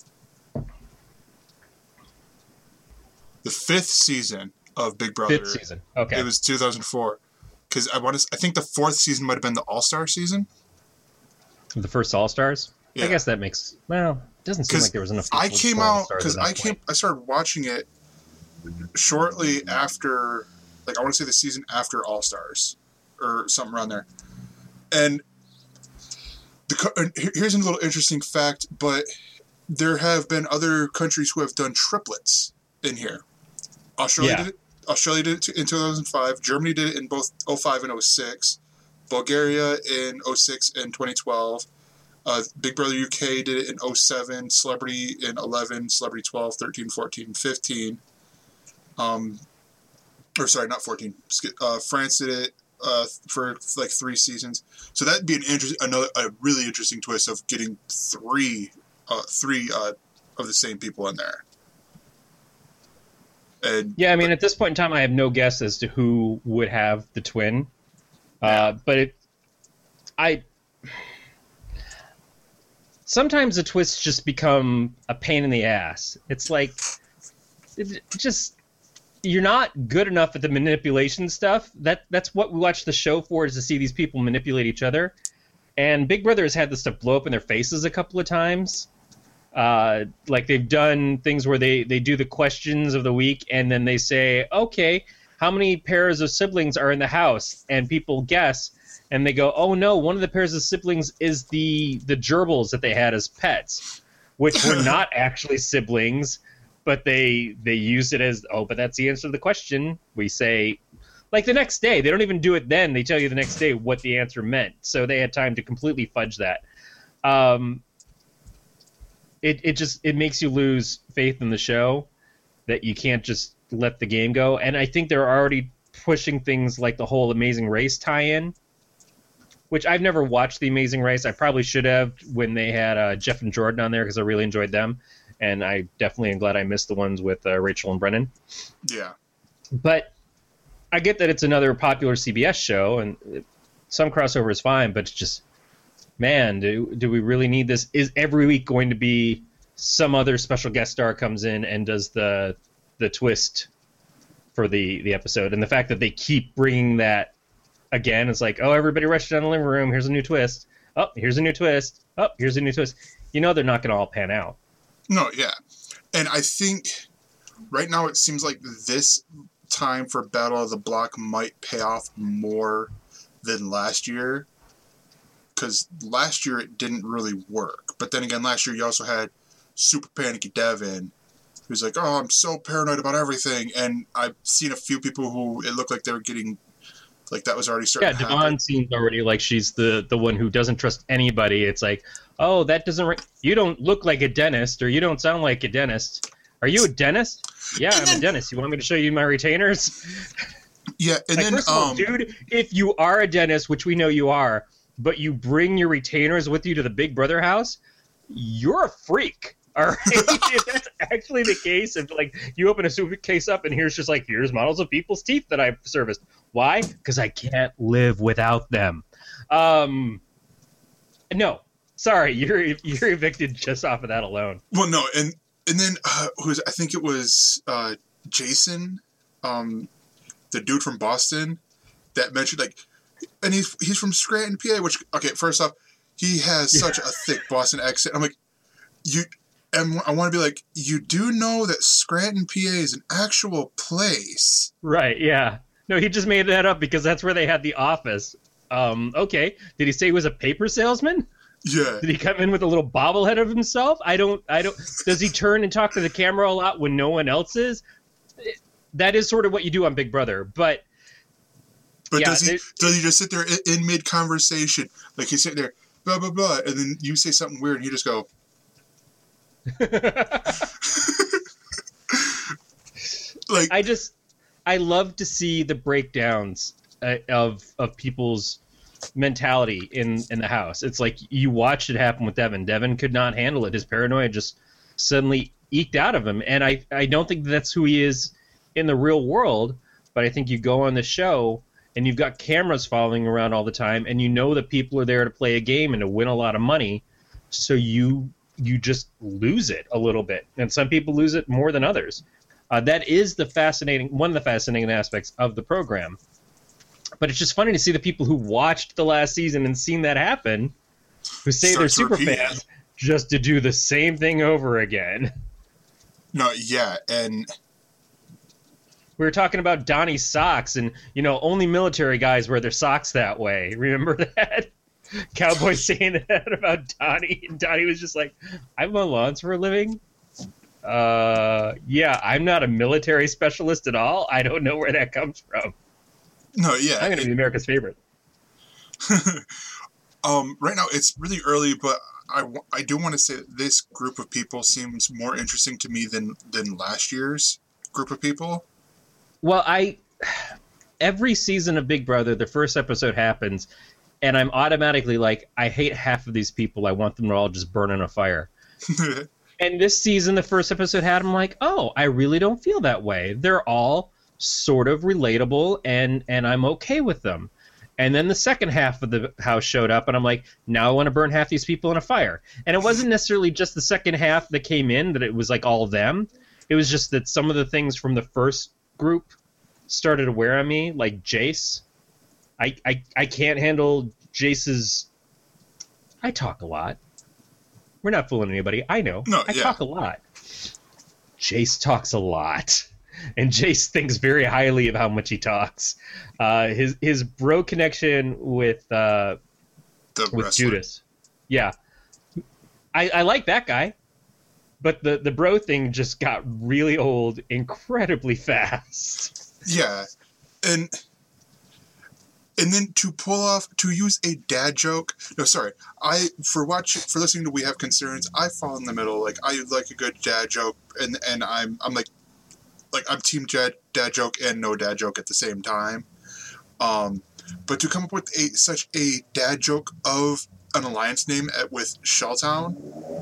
5th season of Big Brother. 5th season, okay. It was 2004, because I think the 4th season might have been the All-Star season. The first All-Stars? Yeah. I guess that makes, it doesn't seem like there was enough. I started watching it shortly after, I want to say the season after All-Stars, or something around there. And here's a little interesting fact, but there have been other countries who have done triplets in here. Australia did it in 2005. Germany did it in both 05 and 06. Bulgaria in 06 and 2012. Big Brother UK did it in 07. Celebrity in 11. Celebrity 12, 13, 14, 15. Or sorry, not 14. France did it for 3 seasons. So that'd be a really interesting twist of getting three of the same people in there. And, yeah, I mean, at this point in time, I have no guess as to who would have the twin. But sometimes the twists just become a pain in the ass. It's like, you're not good enough at the manipulation stuff. That's what we watch the show for, is to see these people manipulate each other. And Big Brother has had this stuff blow up in their faces a couple of times. They've done things where they do the questions of the week and then they say, okay, how many pairs of siblings are in the house? And people guess, and they go, oh no, one of the pairs of siblings is the gerbils that they had as pets, which were not actually siblings, but they use it as, oh, but that's the answer to the question. We say, the next day, they don't even do it then. They tell you the next day what the answer meant. So they had time to completely fudge that. It makes you lose faith in the show that you can't just let the game go. And I think they're already pushing things like the whole Amazing Race tie-in, which I've never watched The Amazing Race. I probably should have when they had Jeff and Jordan on there because I really enjoyed them. And I definitely am glad I missed the ones with Rachel and Brennan. Yeah. But I get that it's another popular CBS show, and some crossover is fine, but it's just, man, do we really need this? Is every week going to be some other special guest star comes in and does the twist for the episode? And the fact that they keep bringing that again, it's like, oh, everybody rushed down the living room. Here's a new twist. Oh, here's a new twist. Oh, here's a new twist. You know they're not going to all pan out. No, yeah. And I think right now it seems like this time for Battle of the Block might pay off more than last year. Because last year it didn't really work. But then again, last year you also had Super Panicky Devin, who's like, oh, I'm so paranoid about everything. And I've seen a few people who it looked like they were getting, like that was already starting to happen. Devon seems already like she's the one who doesn't trust anybody. It's like, oh, that doesn't you don't look like a dentist, or you don't sound like a dentist. Are you a dentist? Yeah, I'm a dentist. You want me to show you my retainers? Yeah, and like, then, first of all, dude, if you are a dentist, which we know you are, but you bring your retainers with you to the Big Brother house, you're a freak. All right, if that's actually the case, if like you open a suitcase up and here's just like, here's models of people's teeth that I've serviced. Why? Because I can't live without them. No, sorry, you're evicted just off of that alone. Well, no, and then I think it was Jason, the dude from Boston, that mentioned like, and he's from Scranton, PA. Which, okay, first off, he has such a thick Boston accent. I'm like, and I want to be like, you do know that Scranton, PA is an actual place. Right, yeah. No, he just made that up because that's where they had the office. Okay. Did he say he was a paper salesman? Yeah. Did he come in with a little bobblehead of himself? I don't. Does he turn and talk to the camera a lot when no one else is? That is sort of what you do on Big Brother, but yeah, does he just sit there in mid-conversation? Like he's sitting there, blah, blah, blah, and then you say something weird and you just go... like I love to see the breakdowns of people's mentality in the house. It's like you watched it happen with Devin. Devin could not handle it. His paranoia just suddenly eked out of him, and I don't think that's who he is in the real world, but I think you go on the show and you've got cameras following around all the time, and you know that people are there to play a game and to win a lot of money, so you just lose it a little bit, and some people lose it more than others. That is one of the fascinating aspects of the program. But it's just funny to see the people who watched the last season and seen that happen, who say they're super fans, just to do the same thing over again. No, yeah, and we were talking about Donnie's socks, and only military guys wear their socks that way. Remember that? Cowboy saying that about Donnie, and Donnie was just like, I mow lawns for a living? Yeah, I'm not a military specialist at all. I don't know where that comes from. No, yeah. I'm going to be America's favorite. Right now, it's really early, but I do want to say that this group of people seems more interesting to me than last year's group of people. Well, every season of Big Brother, the first episode happens, and I'm automatically like, I hate half of these people. I want them to all just burn in a fire. And this season, the first episode had them like, oh, I really don't feel that way. They're all sort of relatable, and I'm okay with them. And then the second half of the house showed up, and I'm like, now I want to burn half these people in a fire. And it wasn't necessarily just the second half that came in, that it was like all of them. It was just that some of the things from the first group started to wear on me, like Jace. I can't handle Jace's... I talk a lot. We're not fooling anybody. I know. No, I talk a lot. Jace talks a lot. And Jace thinks very highly of how much he talks. His bro connection with Judas. Yeah. I like that guy. But the bro thing just got really old incredibly fast. Yeah. And then to use a dad joke. No, sorry. For listening to We Have Concerns, I fall in the middle. Like, I like a good dad joke, and I'm like, like I'm team dad joke and no dad joke at the same time. But to come up with such a dad joke of an alliance name with Shelltown,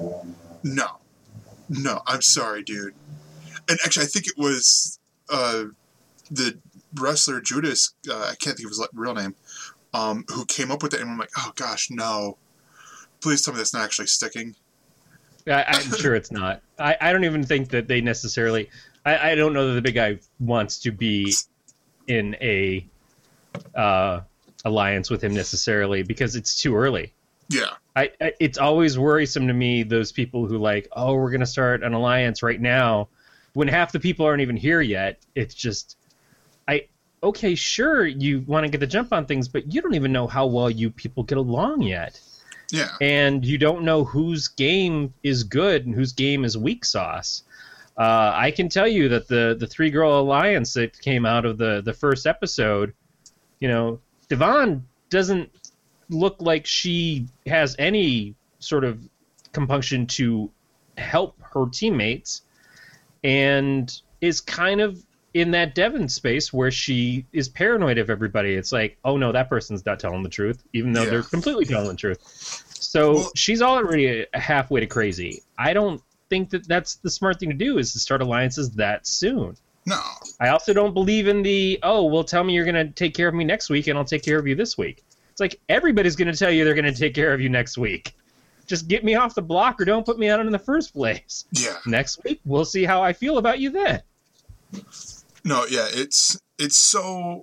no, I'm sorry, dude. And actually, I think it was the wrestler Judas, I can't think of his real name, who came up with it, and I'm like, oh gosh, no. Please tell me that's not actually sticking. I'm sure it's not. I don't even think that they necessarily... I don't know that the big guy wants to be in a alliance with him necessarily, because it's too early. Yeah. It's always worrisome to me, those people who like, oh, we're going to start an alliance right now, when half the people aren't even here yet. It's just... Okay, sure, you want to get the jump on things, but you don't even know how well you people get along yet. Yeah. And you don't know whose game is good and whose game is weak sauce. I can tell you that the three-girl alliance that came out of the first episode, Devon doesn't look like she has any sort of compunction to help her teammates, and is kind of in that Devon space where she is paranoid of everybody. It's like, oh no, that person's not telling the truth, even though they're completely telling the truth. So she's already halfway to crazy. I don't think that that's the smart thing to do, is to start alliances that soon. No. I also don't believe in tell me you're going to take care of me next week and I'll take care of you this week. It's like, everybody's going to tell you they're going to take care of you next week. Just get me off the block or don't put me out in the first place. Yeah. Next week, we'll see how I feel about you then. No, yeah, it's so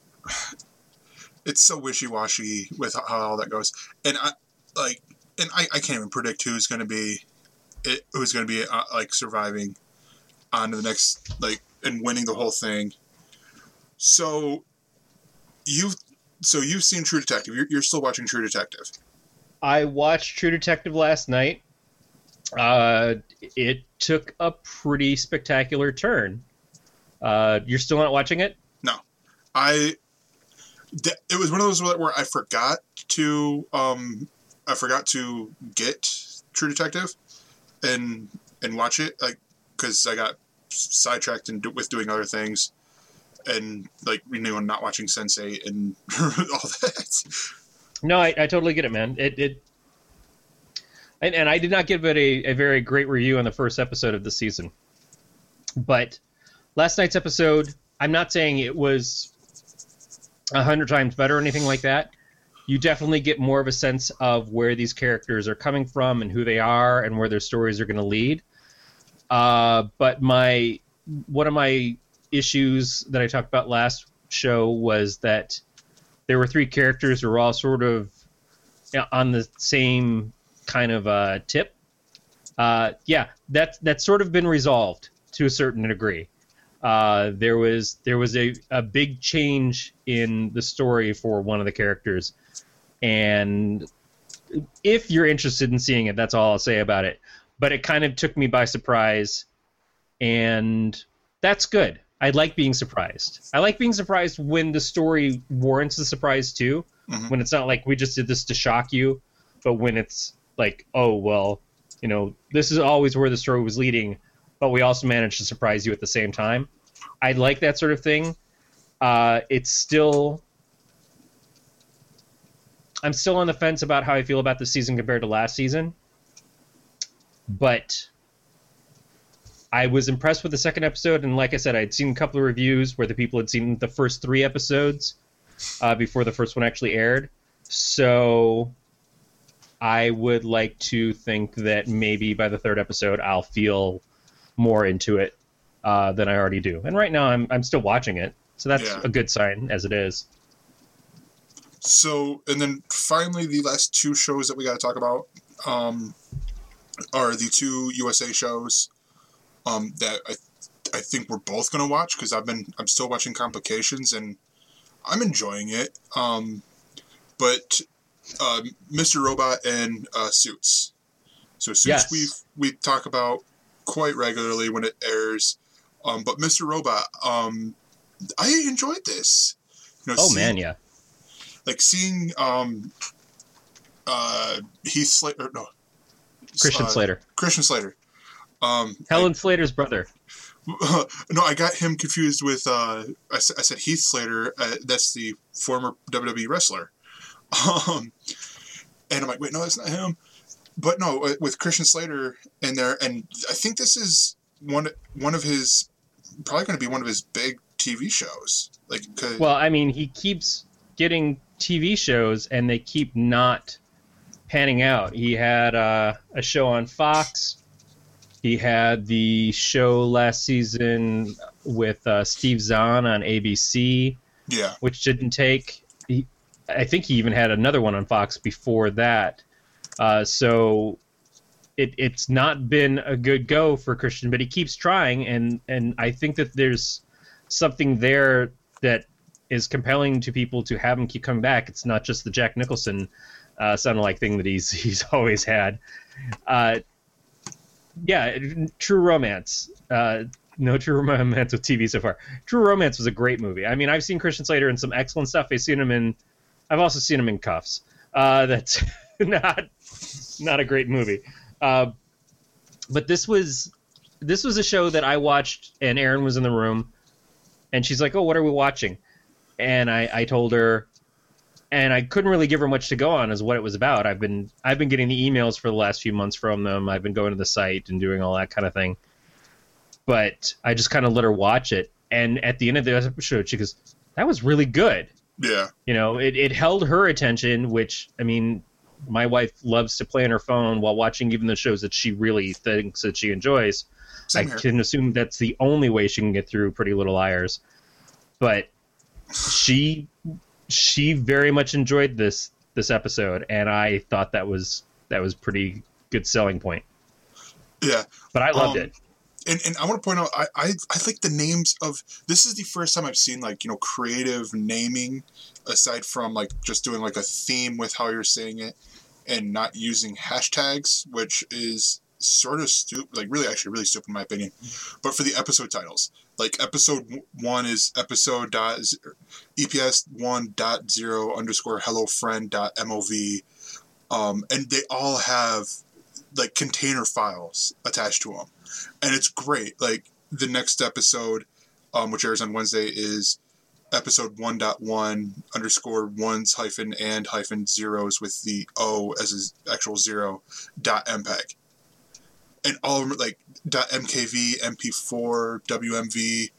wishy-washy with how all that goes. And I can't even predict who's going to be surviving on to the next, and winning the whole thing. So you've seen True Detective. You're still watching True Detective. I watched True Detective last night. It took a pretty spectacular turn. You're still not watching it? No. It was one of those where I forgot to get True Detective and watch it, because I got sidetracked with doing other things, and not watching Sense8 and all that. No, I totally get it, man. And I did not give it a very great review on the first episode of the season, but last night's episode, I'm not saying it was 100 times better or anything like that. You definitely get more of a sense of where these characters are coming from and who they are and where their stories are going to lead. But one of my issues that I talked about last show was that there were three characters who were all sort of on the same kind of tip. That's sort of been resolved to a certain degree. There was a big change in the story for one of the characters, and if you're interested in seeing it, that's all I'll say about it. But it kind of took me by surprise, and that's good. I like being surprised. I like being surprised when the story warrants the surprise too. Mm-hmm. When it's not like we just did this to shock you, but when it's like, oh well, this is always where the story was leading, but we also managed to surprise you at the same time. I like that sort of thing. I'm still on the fence about how I feel about this season compared to last season, but I was impressed with the second episode, and like I said, I'd seen a couple of reviews where the people had seen the first 3 episodes before the first one actually aired. So I would like to think that maybe by the 3rd episode I'll feel more into it than I already do. And right now I'm still watching it, so that's a good sign as it is. So, and then finally the last 2 shows that we got to talk about are the 2 USA shows that I think we're both going to watch, because I'm still watching Complications and I'm enjoying it. But Mr. Robot and Suits. So Suits we talk about quite regularly when it airs. But Mr. Robot, I enjoyed this. Man, yeah. Like seeing Christian Slater. Christian Slater. Helen Slater's brother. No, I got him confused with. I said Heath Slater. That's the former WWE wrestler. And I'm like, wait, no, that's not him. But no, with Christian Slater in there, and I think this is one of his, probably going to be one of his big TV shows. Like, well, I mean, he keeps getting TV shows, and they keep not panning out. He had a show on Fox. He had the show last season with Steve Zahn on ABC, which didn't take. I think he even had another one on Fox before that. So it's not been a good go for Christian, but he keeps trying, and I think that there's something there that is compelling to people to have him keep coming back. It's not just the Jack Nicholson sounded like thing that he's always had. Yeah, True Romance. No True Romance with TV so far. True Romance was a great movie. I mean, I've seen Christian Slater in some excellent stuff. I've also seen him in Cuffs. That's not a great movie. But this was a show that I watched, and Erin was in the room, and she's like, "Oh, what are we watching?" And I told her, and I couldn't really give her much to go on as what it was about. I've been getting the emails for the last few months from them. I've been going to the site and doing all that kind of thing. But I just kind of let her watch it, and at the end of the episode, she goes, "That was really good." Yeah. You know, it held her attention, which, I mean, my wife loves to play on her phone while watching even the shows that she really thinks that she enjoys. Same I here. can assume that's the only way she can get through Pretty Little Liars. But she very much enjoyed this episode, and I thought that was pretty good selling point. Yeah. But I loved it. And I want to point out, I like the names of, this is the first time I've seen, like, you know, creative naming, aside from, like, just doing, like, a theme with how you're saying it and not using hashtags, which is sort of stupid, like, really stupid in my opinion. But for the episode titles, like, episode 1 is episode EPS 1.0 _ hello friend .mov, and they all have, like, container files attached to them. And it's great. Like, the next episode, which airs on Wednesday, is episode 1.1 _ ones hyphen and hyphen zeros with the O as his actual zero .mpeg. And all of them are like .mkv, mp4, wmv,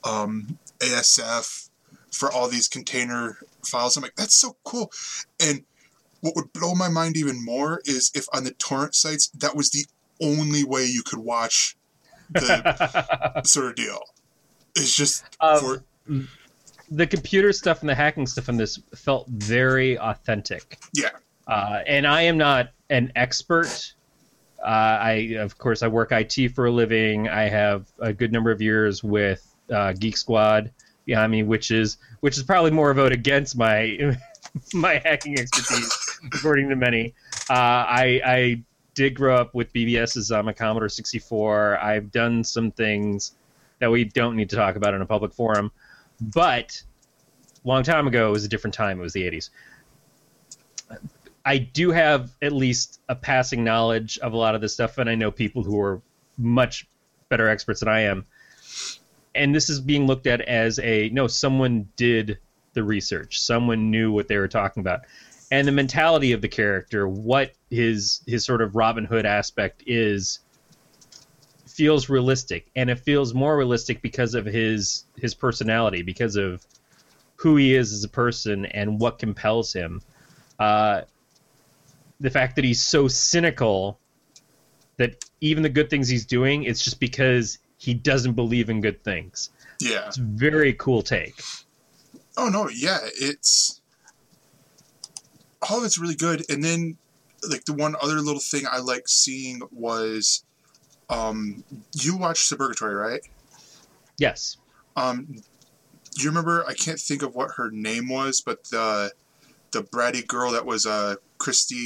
ASF for all these container files. I'm like, that's so cool. And what would blow my mind even more is if on the torrent sites, that was the only way you could watch the sort of deal. It's just the computer stuff and the hacking stuff in this felt very authentic. Yeah. And I am not an expert. Of course, I work IT for a living. I have a good number of years with Geek Squad behind me, which is probably more a vote against my my hacking expertise, according to many. I did grow up with BBS's on my Commodore 64. I've done some things that we don't need to talk about in a public forum, but a long time ago, it was a different time. It was the 80s. I do have at least a passing knowledge of a lot of this stuff, and I know people who are much better experts than I am. And this is being looked at as someone did the research. Someone knew what they were talking about. And the mentality of the character, what his sort of Robin Hood aspect is, feels realistic. And it feels more realistic because of his personality, because of who he is as a person and what compels him. The fact that he's so cynical that even the good things he's doing, it's just because he doesn't believe in good things. Yeah. It's a very cool take. Oh, no, yeah, all of it's really good. And then, like, the one other little thing I like seeing was, you watched Suburgatory, right? Yes. Do you remember, I can't think of what her name was, but the bratty girl that was Christy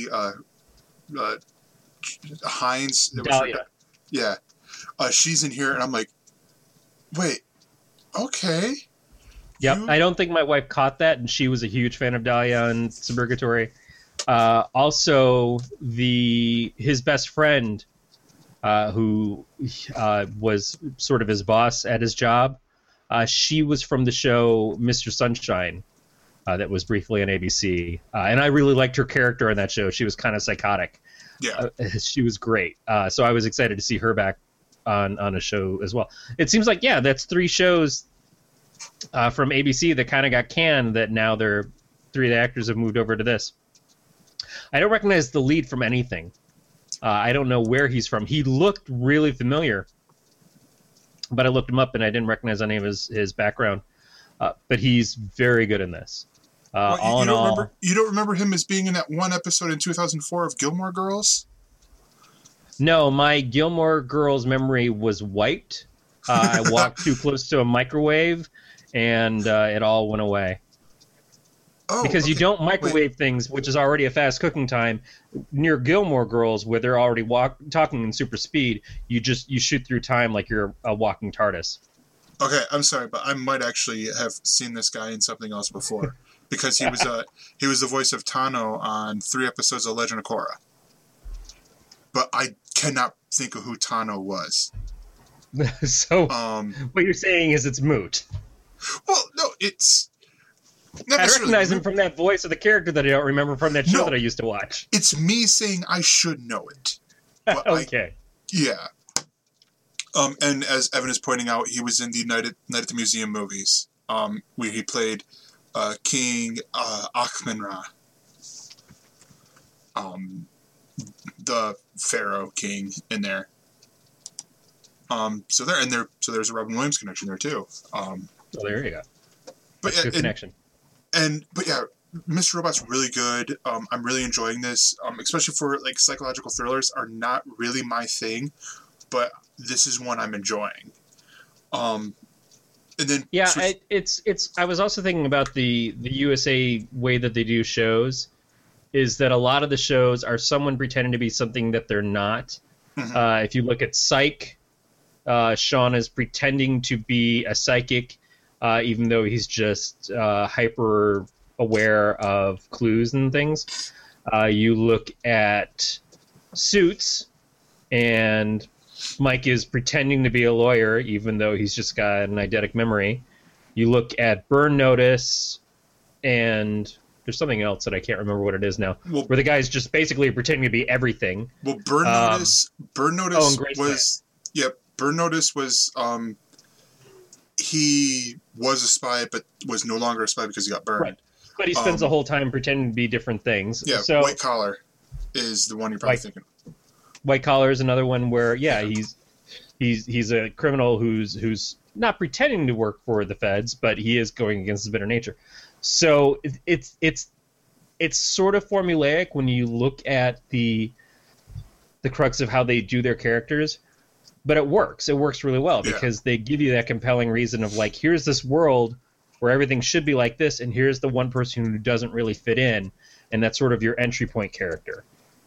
Hines. Dahlia. Yeah. She's in here, and I'm like, wait, okay. Yep, I don't think my wife caught that, and she was a huge fan of Dahlia and Suburgatory. Also, his best friend who was sort of his boss at his job. She was from the show Mr. Sunshine that was briefly on ABC. And I really liked her character on that show. She was kind of psychotic. Yeah. She was great. So I was excited to see her back on a show as well. It seems like, yeah, that's 3 shows from ABC that kind of got canned that now 3 of the actors have moved over to this. I don't recognize the lead from anything. I don't know where he's from. He looked really familiar, but I looked him up and I didn't recognize any of his background. But he's very good in this. You don't remember him as being in that one episode in 2004 of Gilmore Girls? No, my Gilmore Girls memory was wiped. I walked too close to a microwave, and it all went away. Oh, because you don't microwave things, which is already a fast cooking time, near Gilmore Girls, where they're already talking in super speed. You shoot through time like you're a walking TARDIS. Okay, I'm sorry, but I might actually have seen this guy in something else before, because he was the voice of Tano on 3 episodes of Legend of Korra. But I cannot think of who Tano was. So what you're saying is it's moot. Well, no, it's. I recognize him from that voice of the character that I don't remember from that show that I used to watch. It's me saying I should know it. But okay. Yeah. And as Evan is pointing out, he was in the Night at the Museum movies, where he played King Akhmenra, the Pharaoh King in there. So there's a Robin Williams connection there too. There you go. But good connection. But yeah, Mr. Robot's really good. I'm really enjoying this, especially for like psychological thrillers are not really my thing, but this is one I'm enjoying. And then it's. I was also thinking about the USA way that they do shows, is that a lot of the shows are someone pretending to be something that they're not. Mm-hmm. If you look at Psych, Sean is pretending to be a psychic. Even though he's just hyper aware of clues and things. You look at Suits, and Mike is pretending to be a lawyer, even though he's just got an eidetic memory. You look at Burn Notice, and there's something else that I can't remember what it is now, where the guy's just basically pretending to be everything. Well, Burn Notice was... Yeah, Burn Notice was... he was a spy, but was no longer a spy because he got burned. Right. But he spends the whole time pretending to be different things. Yeah, so, White Collar is the one you're probably thinking of. White Collar is another one where, he's a criminal who's not pretending to work for the feds, but he is going against his better nature. So it's sort of formulaic when you look at the crux of how they do their characters. But it works. It works really well because they give you that compelling reason of like, here's this world where everything should be like this, and here's the one person who doesn't really fit in, and that's sort of your entry point character.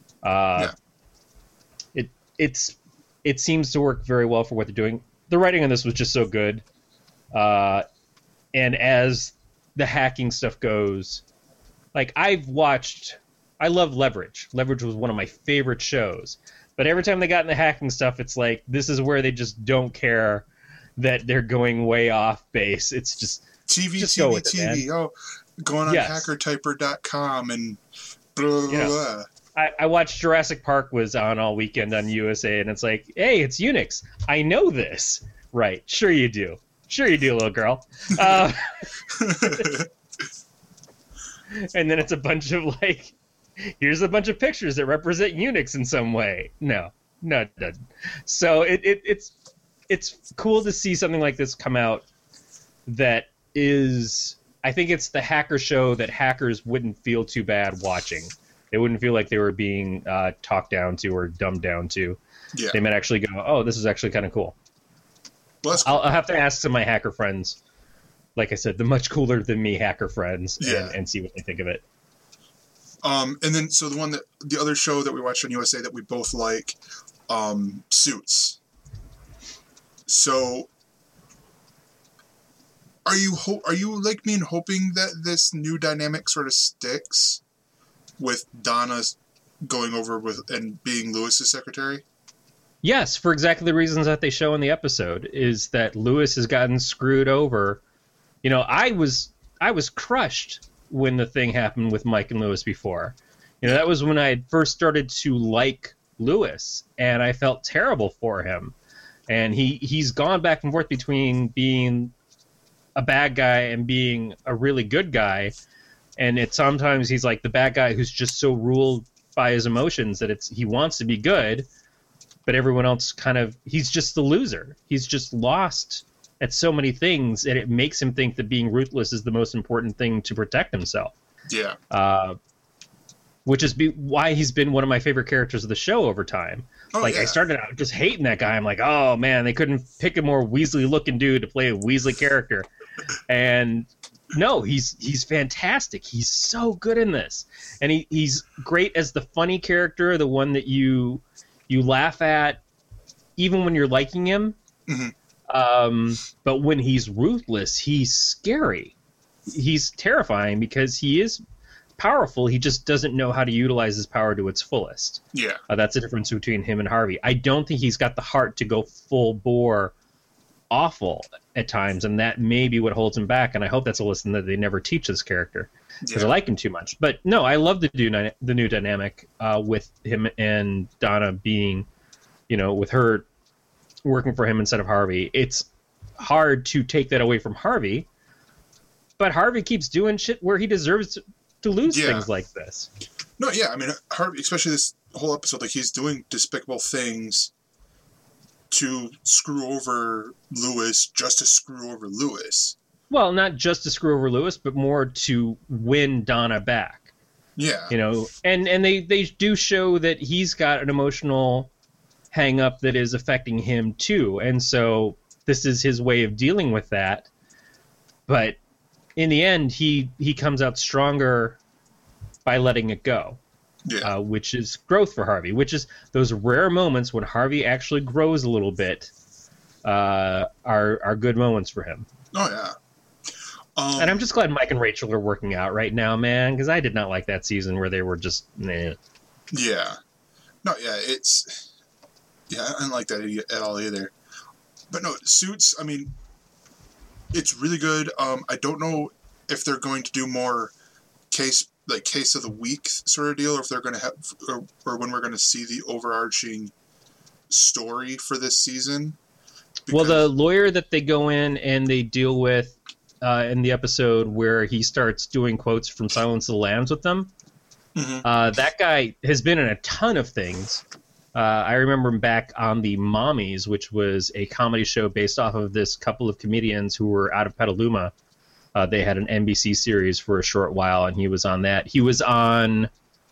It seems to work very well for what they're doing. The writing on this was just so good, and as the hacking stuff goes, like I love Leverage. Leverage was one of my favorite shows. But every time they got in the hacking stuff, it's like, this is where they just don't care that they're going way off base. It's just TV. Oh, going on hackertyper.com and blah, blah, blah. I watched Jurassic Park was on all weekend on USA, and it's like, hey, it's Unix. I know this. Right. Sure you do. Sure you do, little girl. And then it's a bunch of like... Here's a bunch of pictures that represent Unix in some way. No, it doesn't. So it's cool to see something like this come out that is... I think it's the hacker show that hackers wouldn't feel too bad watching. They wouldn't feel like they were being talked down to or dumbed down to. Yeah. They might actually go, oh, this is actually kind of cool. Well, cool. I'll have to ask some of my hacker friends. Like I said, the much cooler than me hacker friends and see what they think of it. And then, so the other show that we watched on USA that we both like, Suits. So, are you like me and hoping that this new dynamic sort of sticks with Donna going over with and being Lewis's secretary? Yes, for exactly the reasons that they show in the episode, is that Lewis has gotten screwed over. You know, I was crushed when the thing happened with Mike and Lewis before. You know, that was when I had first started to like Lewis, and I felt terrible for him. And he's gone back and forth between being a bad guy and being a really good guy. And sometimes he's like the bad guy who's just so ruled by his emotions that he wants to be good, but everyone else he's just the loser. He's just lost at so many things, and it makes him think that being ruthless is the most important thing to protect himself. Yeah. Which is why he's been one of my favorite characters of the show over time. I started out just hating that guy. I'm like, oh man, they couldn't pick a more Weasley-looking dude to play a Weasley character. And no, he's fantastic. He's so good in this, and he's great as the funny character, the one that you laugh at, even when you're liking him. Mm-hmm. But when he's ruthless, he's scary. He's terrifying because he is powerful. He just doesn't know how to utilize his power to its fullest. Yeah. That's the difference between him and Harvey. I don't think he's got the heart to go full bore awful at times, and that may be what holds him back. And I hope that's a lesson that they never teach this character, because I like him too much. But no, I love the new dynamic with him and Donna being, with her working for him instead of Harvey. It's hard to take that away from Harvey, but Harvey keeps doing shit where he deserves to lose things like this. No, yeah, I mean, Harvey, especially this whole episode, like, he's doing despicable things to screw over Lewis, just to screw over Lewis. Well, not just to screw over Lewis, but more to win Donna back. Yeah. And they do show that he's got an emotional hang up that is affecting him too. And so this is his way of dealing with that. But in the end, he comes out stronger by letting it go. Yeah. Which is growth for Harvey, which is those rare moments when Harvey actually grows a little bit are good moments for him. Oh, yeah. And I'm just glad Mike and Rachel are working out right now, man, because I did not like that season where they were just, nah. Yeah. No, yeah, I didn't like that at all either. But no, Suits, I mean, it's really good. I don't know if they're going to do more case of the week sort of deal, or if they're going to have, or when we're going to see the overarching story for this season. Well, the lawyer that they go in and they deal with in the episode where he starts doing quotes from Silence of the Lambs with them, that guy has been in a ton of things. I remember him back on the Mommies, which was a comedy show based off of this couple of comedians who were out of Petaluma. They had an NBC series for a short while, and he was on that. He was on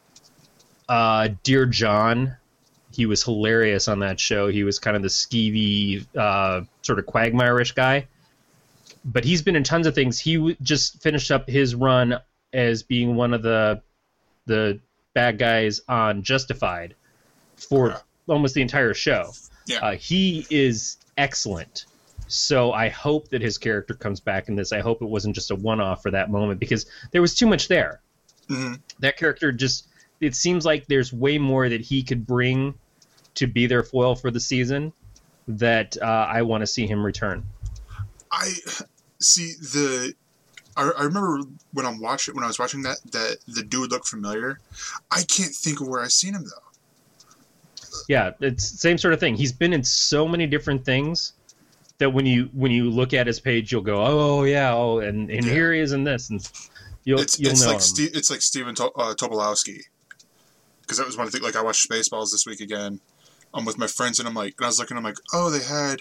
Dear John. He was hilarious on that show. He was kind of the skeevy, sort of Quagmire-ish guy. But he's been in tons of things. He just finished up his run as being one of the bad guys on Justified for almost the entire show. Yeah. He is excellent. So I hope that his character comes back in this. I hope it wasn't just a one-off for that moment, because there was too much there. Mm-hmm. That character it seems like there's way more that he could bring to be their foil for the season that I want to see him return. I see I remember when I was watching that the dude looked familiar. I can't think of where I've seen him though. Yeah, it's the same sort of thing. He's been in so many different things that when you look at his page, you'll go, oh yeah, and here he is in this, and you'll know him. It's like Steven Tobolowsky, because that was one thing. Like, I watched Spaceballs this week again, with my friends, and I was looking, I'm like, oh, they had,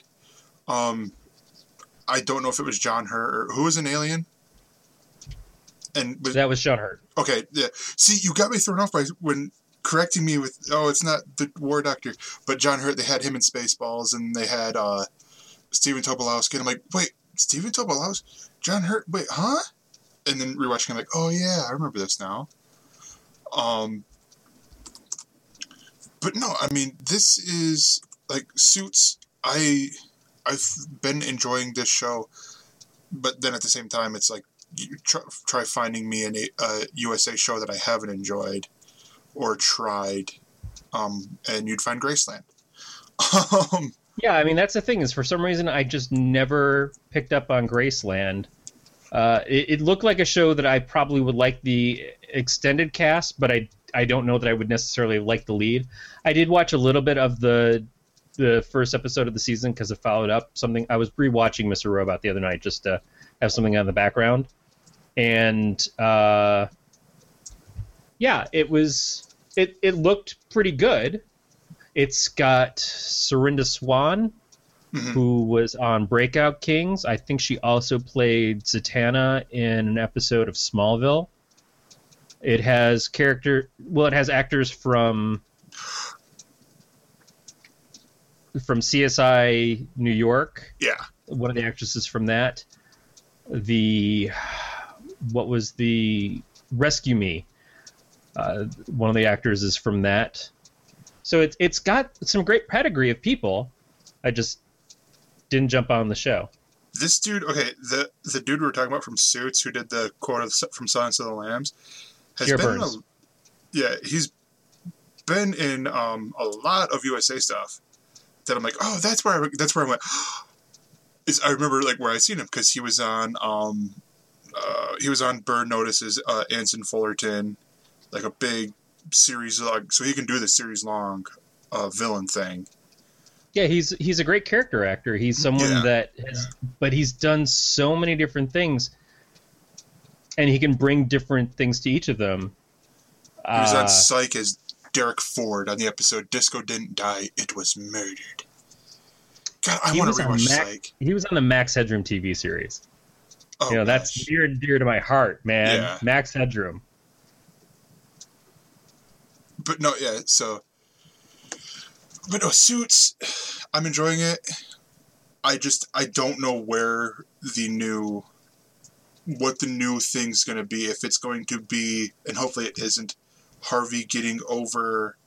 I don't know if it was John Hurt or who was an alien. That was John Hurt. Okay, yeah. See, you got me thrown off by when correcting me with, it's not the War Doctor, but John Hurt. They had him in Spaceballs, and they had Steven Tobolowsky, and I'm like, wait, Steven Tobolowsky, John Hurt, wait, huh? And then rewatching, I'm like, oh yeah, I remember this now. But no, I mean, this is like Suits. I've been enjoying this show, but then at the same time, it's like, you try finding me a USA show that I haven't enjoyed or tried, and you'd find Graceland. Um, Yeah, I mean that's the thing is for some reason I just never picked up on Graceland. It looked like a show that I probably would like the extended cast, but I don't know that I would necessarily like the lead. I did watch a little bit of the first episode of the season because it followed up something. I was rewatching Mr. Robot the other night just to have something on the background, and yeah, it looked pretty good. It's got Serinda Swan, who was on Breakout Kings. I think she also played Zatanna in an episode of Smallville. It has actors from CSI New York. yeah. One of the actresses from that. What was the Rescue Me? One of the actors is from that. So it's got some great pedigree of people. I just didn't jump on the show. This dude, okay, the dude we were talking about from Suits, who did the quote from Silence of the Lambs, has been he's been in a lot of USA stuff. That I'm like, oh, that's where I went. I remember like where I seen him because he was on Burn Notice's Anson Fullerton, like a big series long, so he can do the series long villain thing. Yeah, he's a great character actor. He's someone but he's done so many different things, and he can bring different things to each of them. He was on Psych as Derek Ford on the episode "Disco Didn't Die, It Was Murdered." God, I want to rewatch Psych. He was on the Max Headroom TV series. Oh, that's near and dear to my heart, man. Yeah. Max Headroom. But no, yeah, so... But no, Suits, I'm enjoying it. I don't know what the new thing's going to be. If it's going to be, and hopefully it isn't, Harvey getting over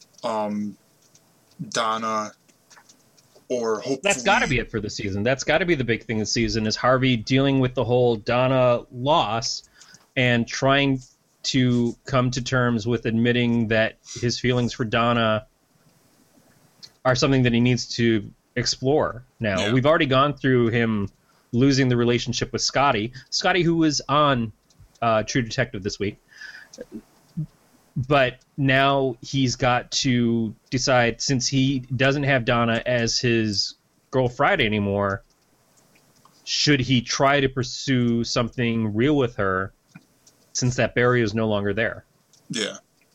Donna, or hopefully... That's got to be it for the season. That's got to be the big thing this season, is Harvey dealing with the whole Donna loss and trying to come to terms with admitting that his feelings for Donna are something that he needs to explore now. Yeah. We've already gone through him losing the relationship with Scotty, who was on True Detective this week. But now he's got to decide, since he doesn't have Donna as his Girl Friday anymore, should he try to pursue something real with her, since that barrier is no longer there? Yeah.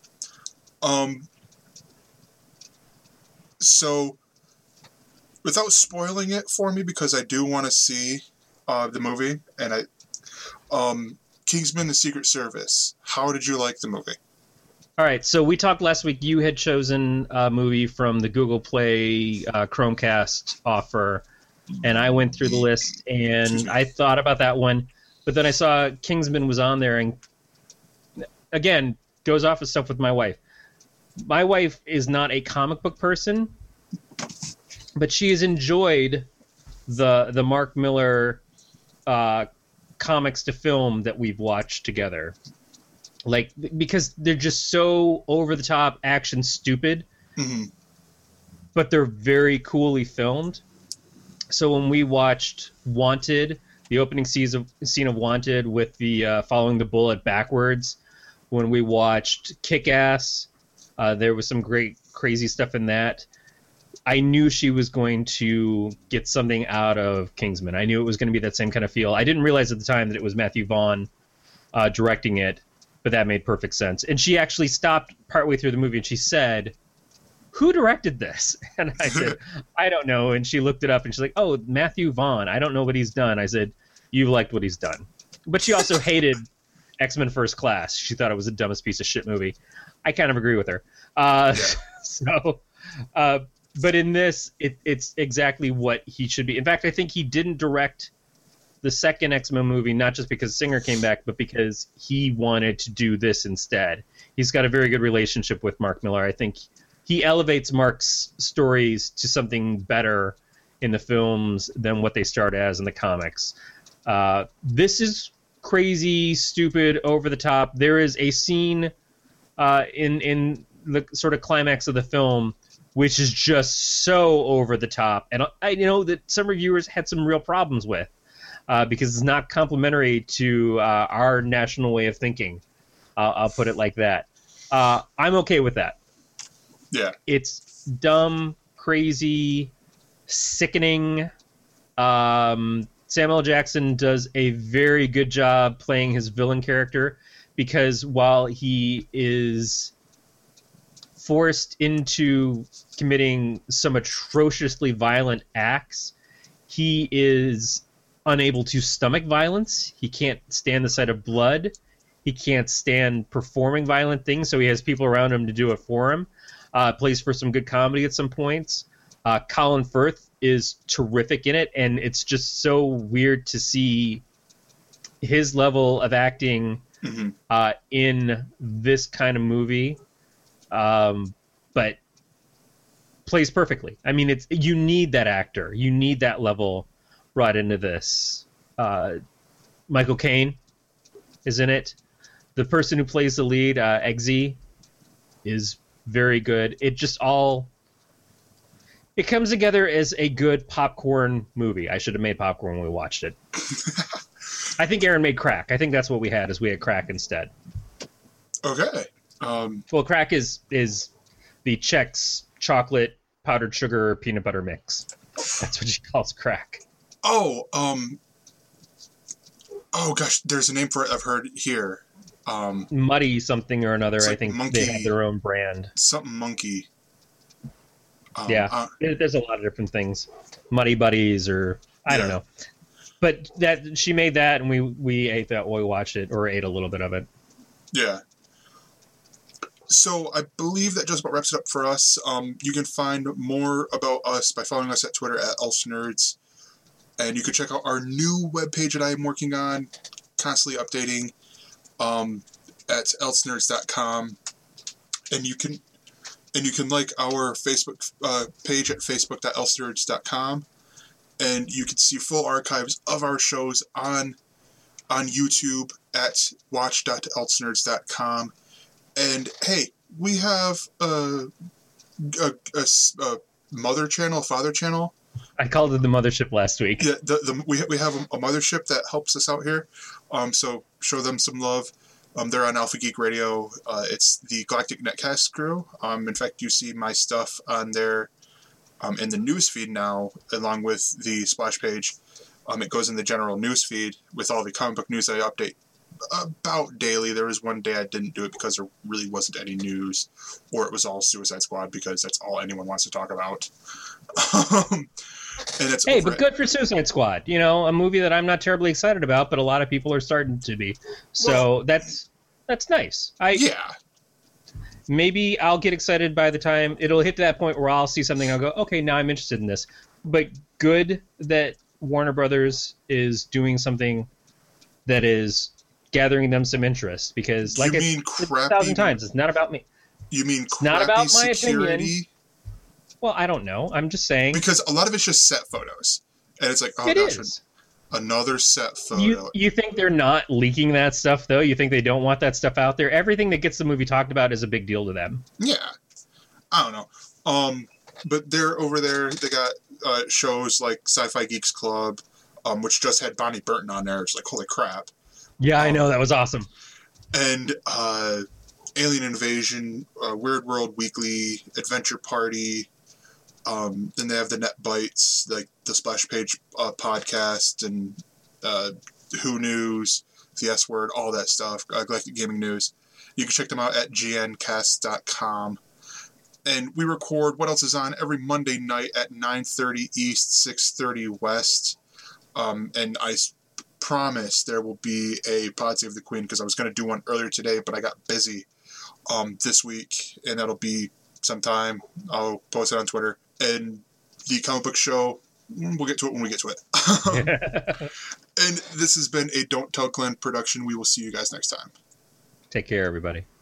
So, without spoiling it for me, because I do want to see the movie, and Kingsman: The Secret Service. How did you like the movie? All right, so we talked last week. You had chosen a movie from the Google Play Chromecast offer, and I went through the list, and I thought about that one, but then I saw Kingsman was on there, and again, goes off of stuff with my wife. My wife is not a comic book person, but she has enjoyed the Mark Miller comics to film that we've watched together. Like, because they're just so over-the-top action stupid, but they're very coolly filmed. So when we watched Wanted, the opening scene of Wanted with the following the bullet backwards, when we watched Kick-Ass, there was some great, crazy stuff in that. I knew she was going to get something out of Kingsman. I knew it was going to be that same kind of feel. I didn't realize at the time that it was Matthew Vaughn directing it, but that made perfect sense. And she actually stopped partway through the movie and she said, "Who directed this?" And I said, "I don't know." And she looked it up and she's like, "Oh, Matthew Vaughn. I don't know what he's done." I said, "You liked what he's done." But she also hated X-Men First Class. She thought it was the dumbest piece of shit movie. I kind of agree with her. But in this, it's exactly what he should be. In fact, I think he didn't direct the second X-Men movie, not just because Singer came back, but because he wanted to do this instead. He's got a very good relationship with Mark Miller. I think he elevates Mark's stories to something better in the films than what they start as in the comics. This is crazy, stupid, over the top. There is a scene in the sort of climax of the film which is just so over the top. And I know that some reviewers had some real problems with, because it's not complimentary to our national way of thinking. I'll put it like that. I'm okay with that. Yeah. It's dumb, crazy, sickening. Samuel L. Jackson does a very good job playing his villain character, because while he is forced into committing some atrociously violent acts, he is unable to stomach violence. He can't stand the sight of blood. He can't stand performing violent things, so he has people around him to do it for him. Plays for some good comedy at some points. Colin Firth is terrific in it, and it's just so weird to see his level of acting in this kind of movie, but plays perfectly. I mean, you need that actor. You need that level brought into this. Michael Caine is in it. The person who plays the lead, Eggsy, is very good. It comes together as a good popcorn movie. I should have made popcorn when we watched it. I think Aaron made crack. I think that's what we had, is we had crack instead. Okay. Well, crack is the Chex chocolate powdered sugar peanut butter mix. That's what she calls crack. Oh gosh, there's a name for it I've heard here. Muddy something or another. Like I think monkey, they have their own brand. Something monkey. There's a lot of different things. Muddy Buddies, or I don't know. But that she made that, and we ate that while we watched it, or ate a little bit of it. Yeah. So I believe that just about wraps it up for us. You can find more about us by following us at Twitter at UlsterNerds. And you can check out our new webpage that I am working on, constantly updating, at elsenerds.com. And you can like our Facebook page at facebook.elsenerds.com. And you can see full archives of our shows on YouTube at watch.elsenerds.com. And hey, we have a mother channel, a father channel. I called it the mothership last week. Yeah, we have a mothership that helps us out here. So show them some love. They're on Alpha Geek Radio. It's the Galactic Netcast crew. In fact, you see my stuff on there in the news feed now, along with the splash page. It goes in the general news feed with all the comic book news I update about daily. There was one day I didn't do it because there really wasn't any news, or it was all Suicide Squad because that's all anyone wants to talk about. And it's but good for Suicide Squad. You know, a movie that I'm not terribly excited about, but a lot of people are starting to be. So that's nice. Maybe I'll get excited by the time it'll hit to that point where I'll see something. I'll go, okay, now I'm interested in this. But good that Warner Brothers is doing something that is gathering them some interest, because like it's 1,000 times, it's not about me. You mean it's not about my security? Opinion. Well, I don't know. I'm just saying, because a lot of it's just set photos, and it's like, oh gosh, another set photo. You think they're not leaking that stuff though? You think they don't want that stuff out there? Everything that gets the movie talked about is a big deal to them. Yeah, I don't know. But they're over there. They got shows like Sci-Fi Geeks Club, which just had Bonnie Burton on there. It's like, holy crap. Yeah, I know, that was awesome. And Alien Invasion, Weird World Weekly, Adventure Party. Then they have the Net Bites, like the Splash Page podcast, and Who News, the S Word, all that stuff, Galactic Gaming News. You can check them out at gncast.com. And we record What Else Is On every Monday night at 9:30 East, 6:30 West. And I promise there will be a Pod Save the Queen, because I was going to do one earlier today, but I got busy this week, and that'll be sometime. I'll post it on Twitter. And the comic book show, we'll get to it when we get to it. And this has been a Don't Tell Glenn production. We will see you guys next time. Take care, everybody.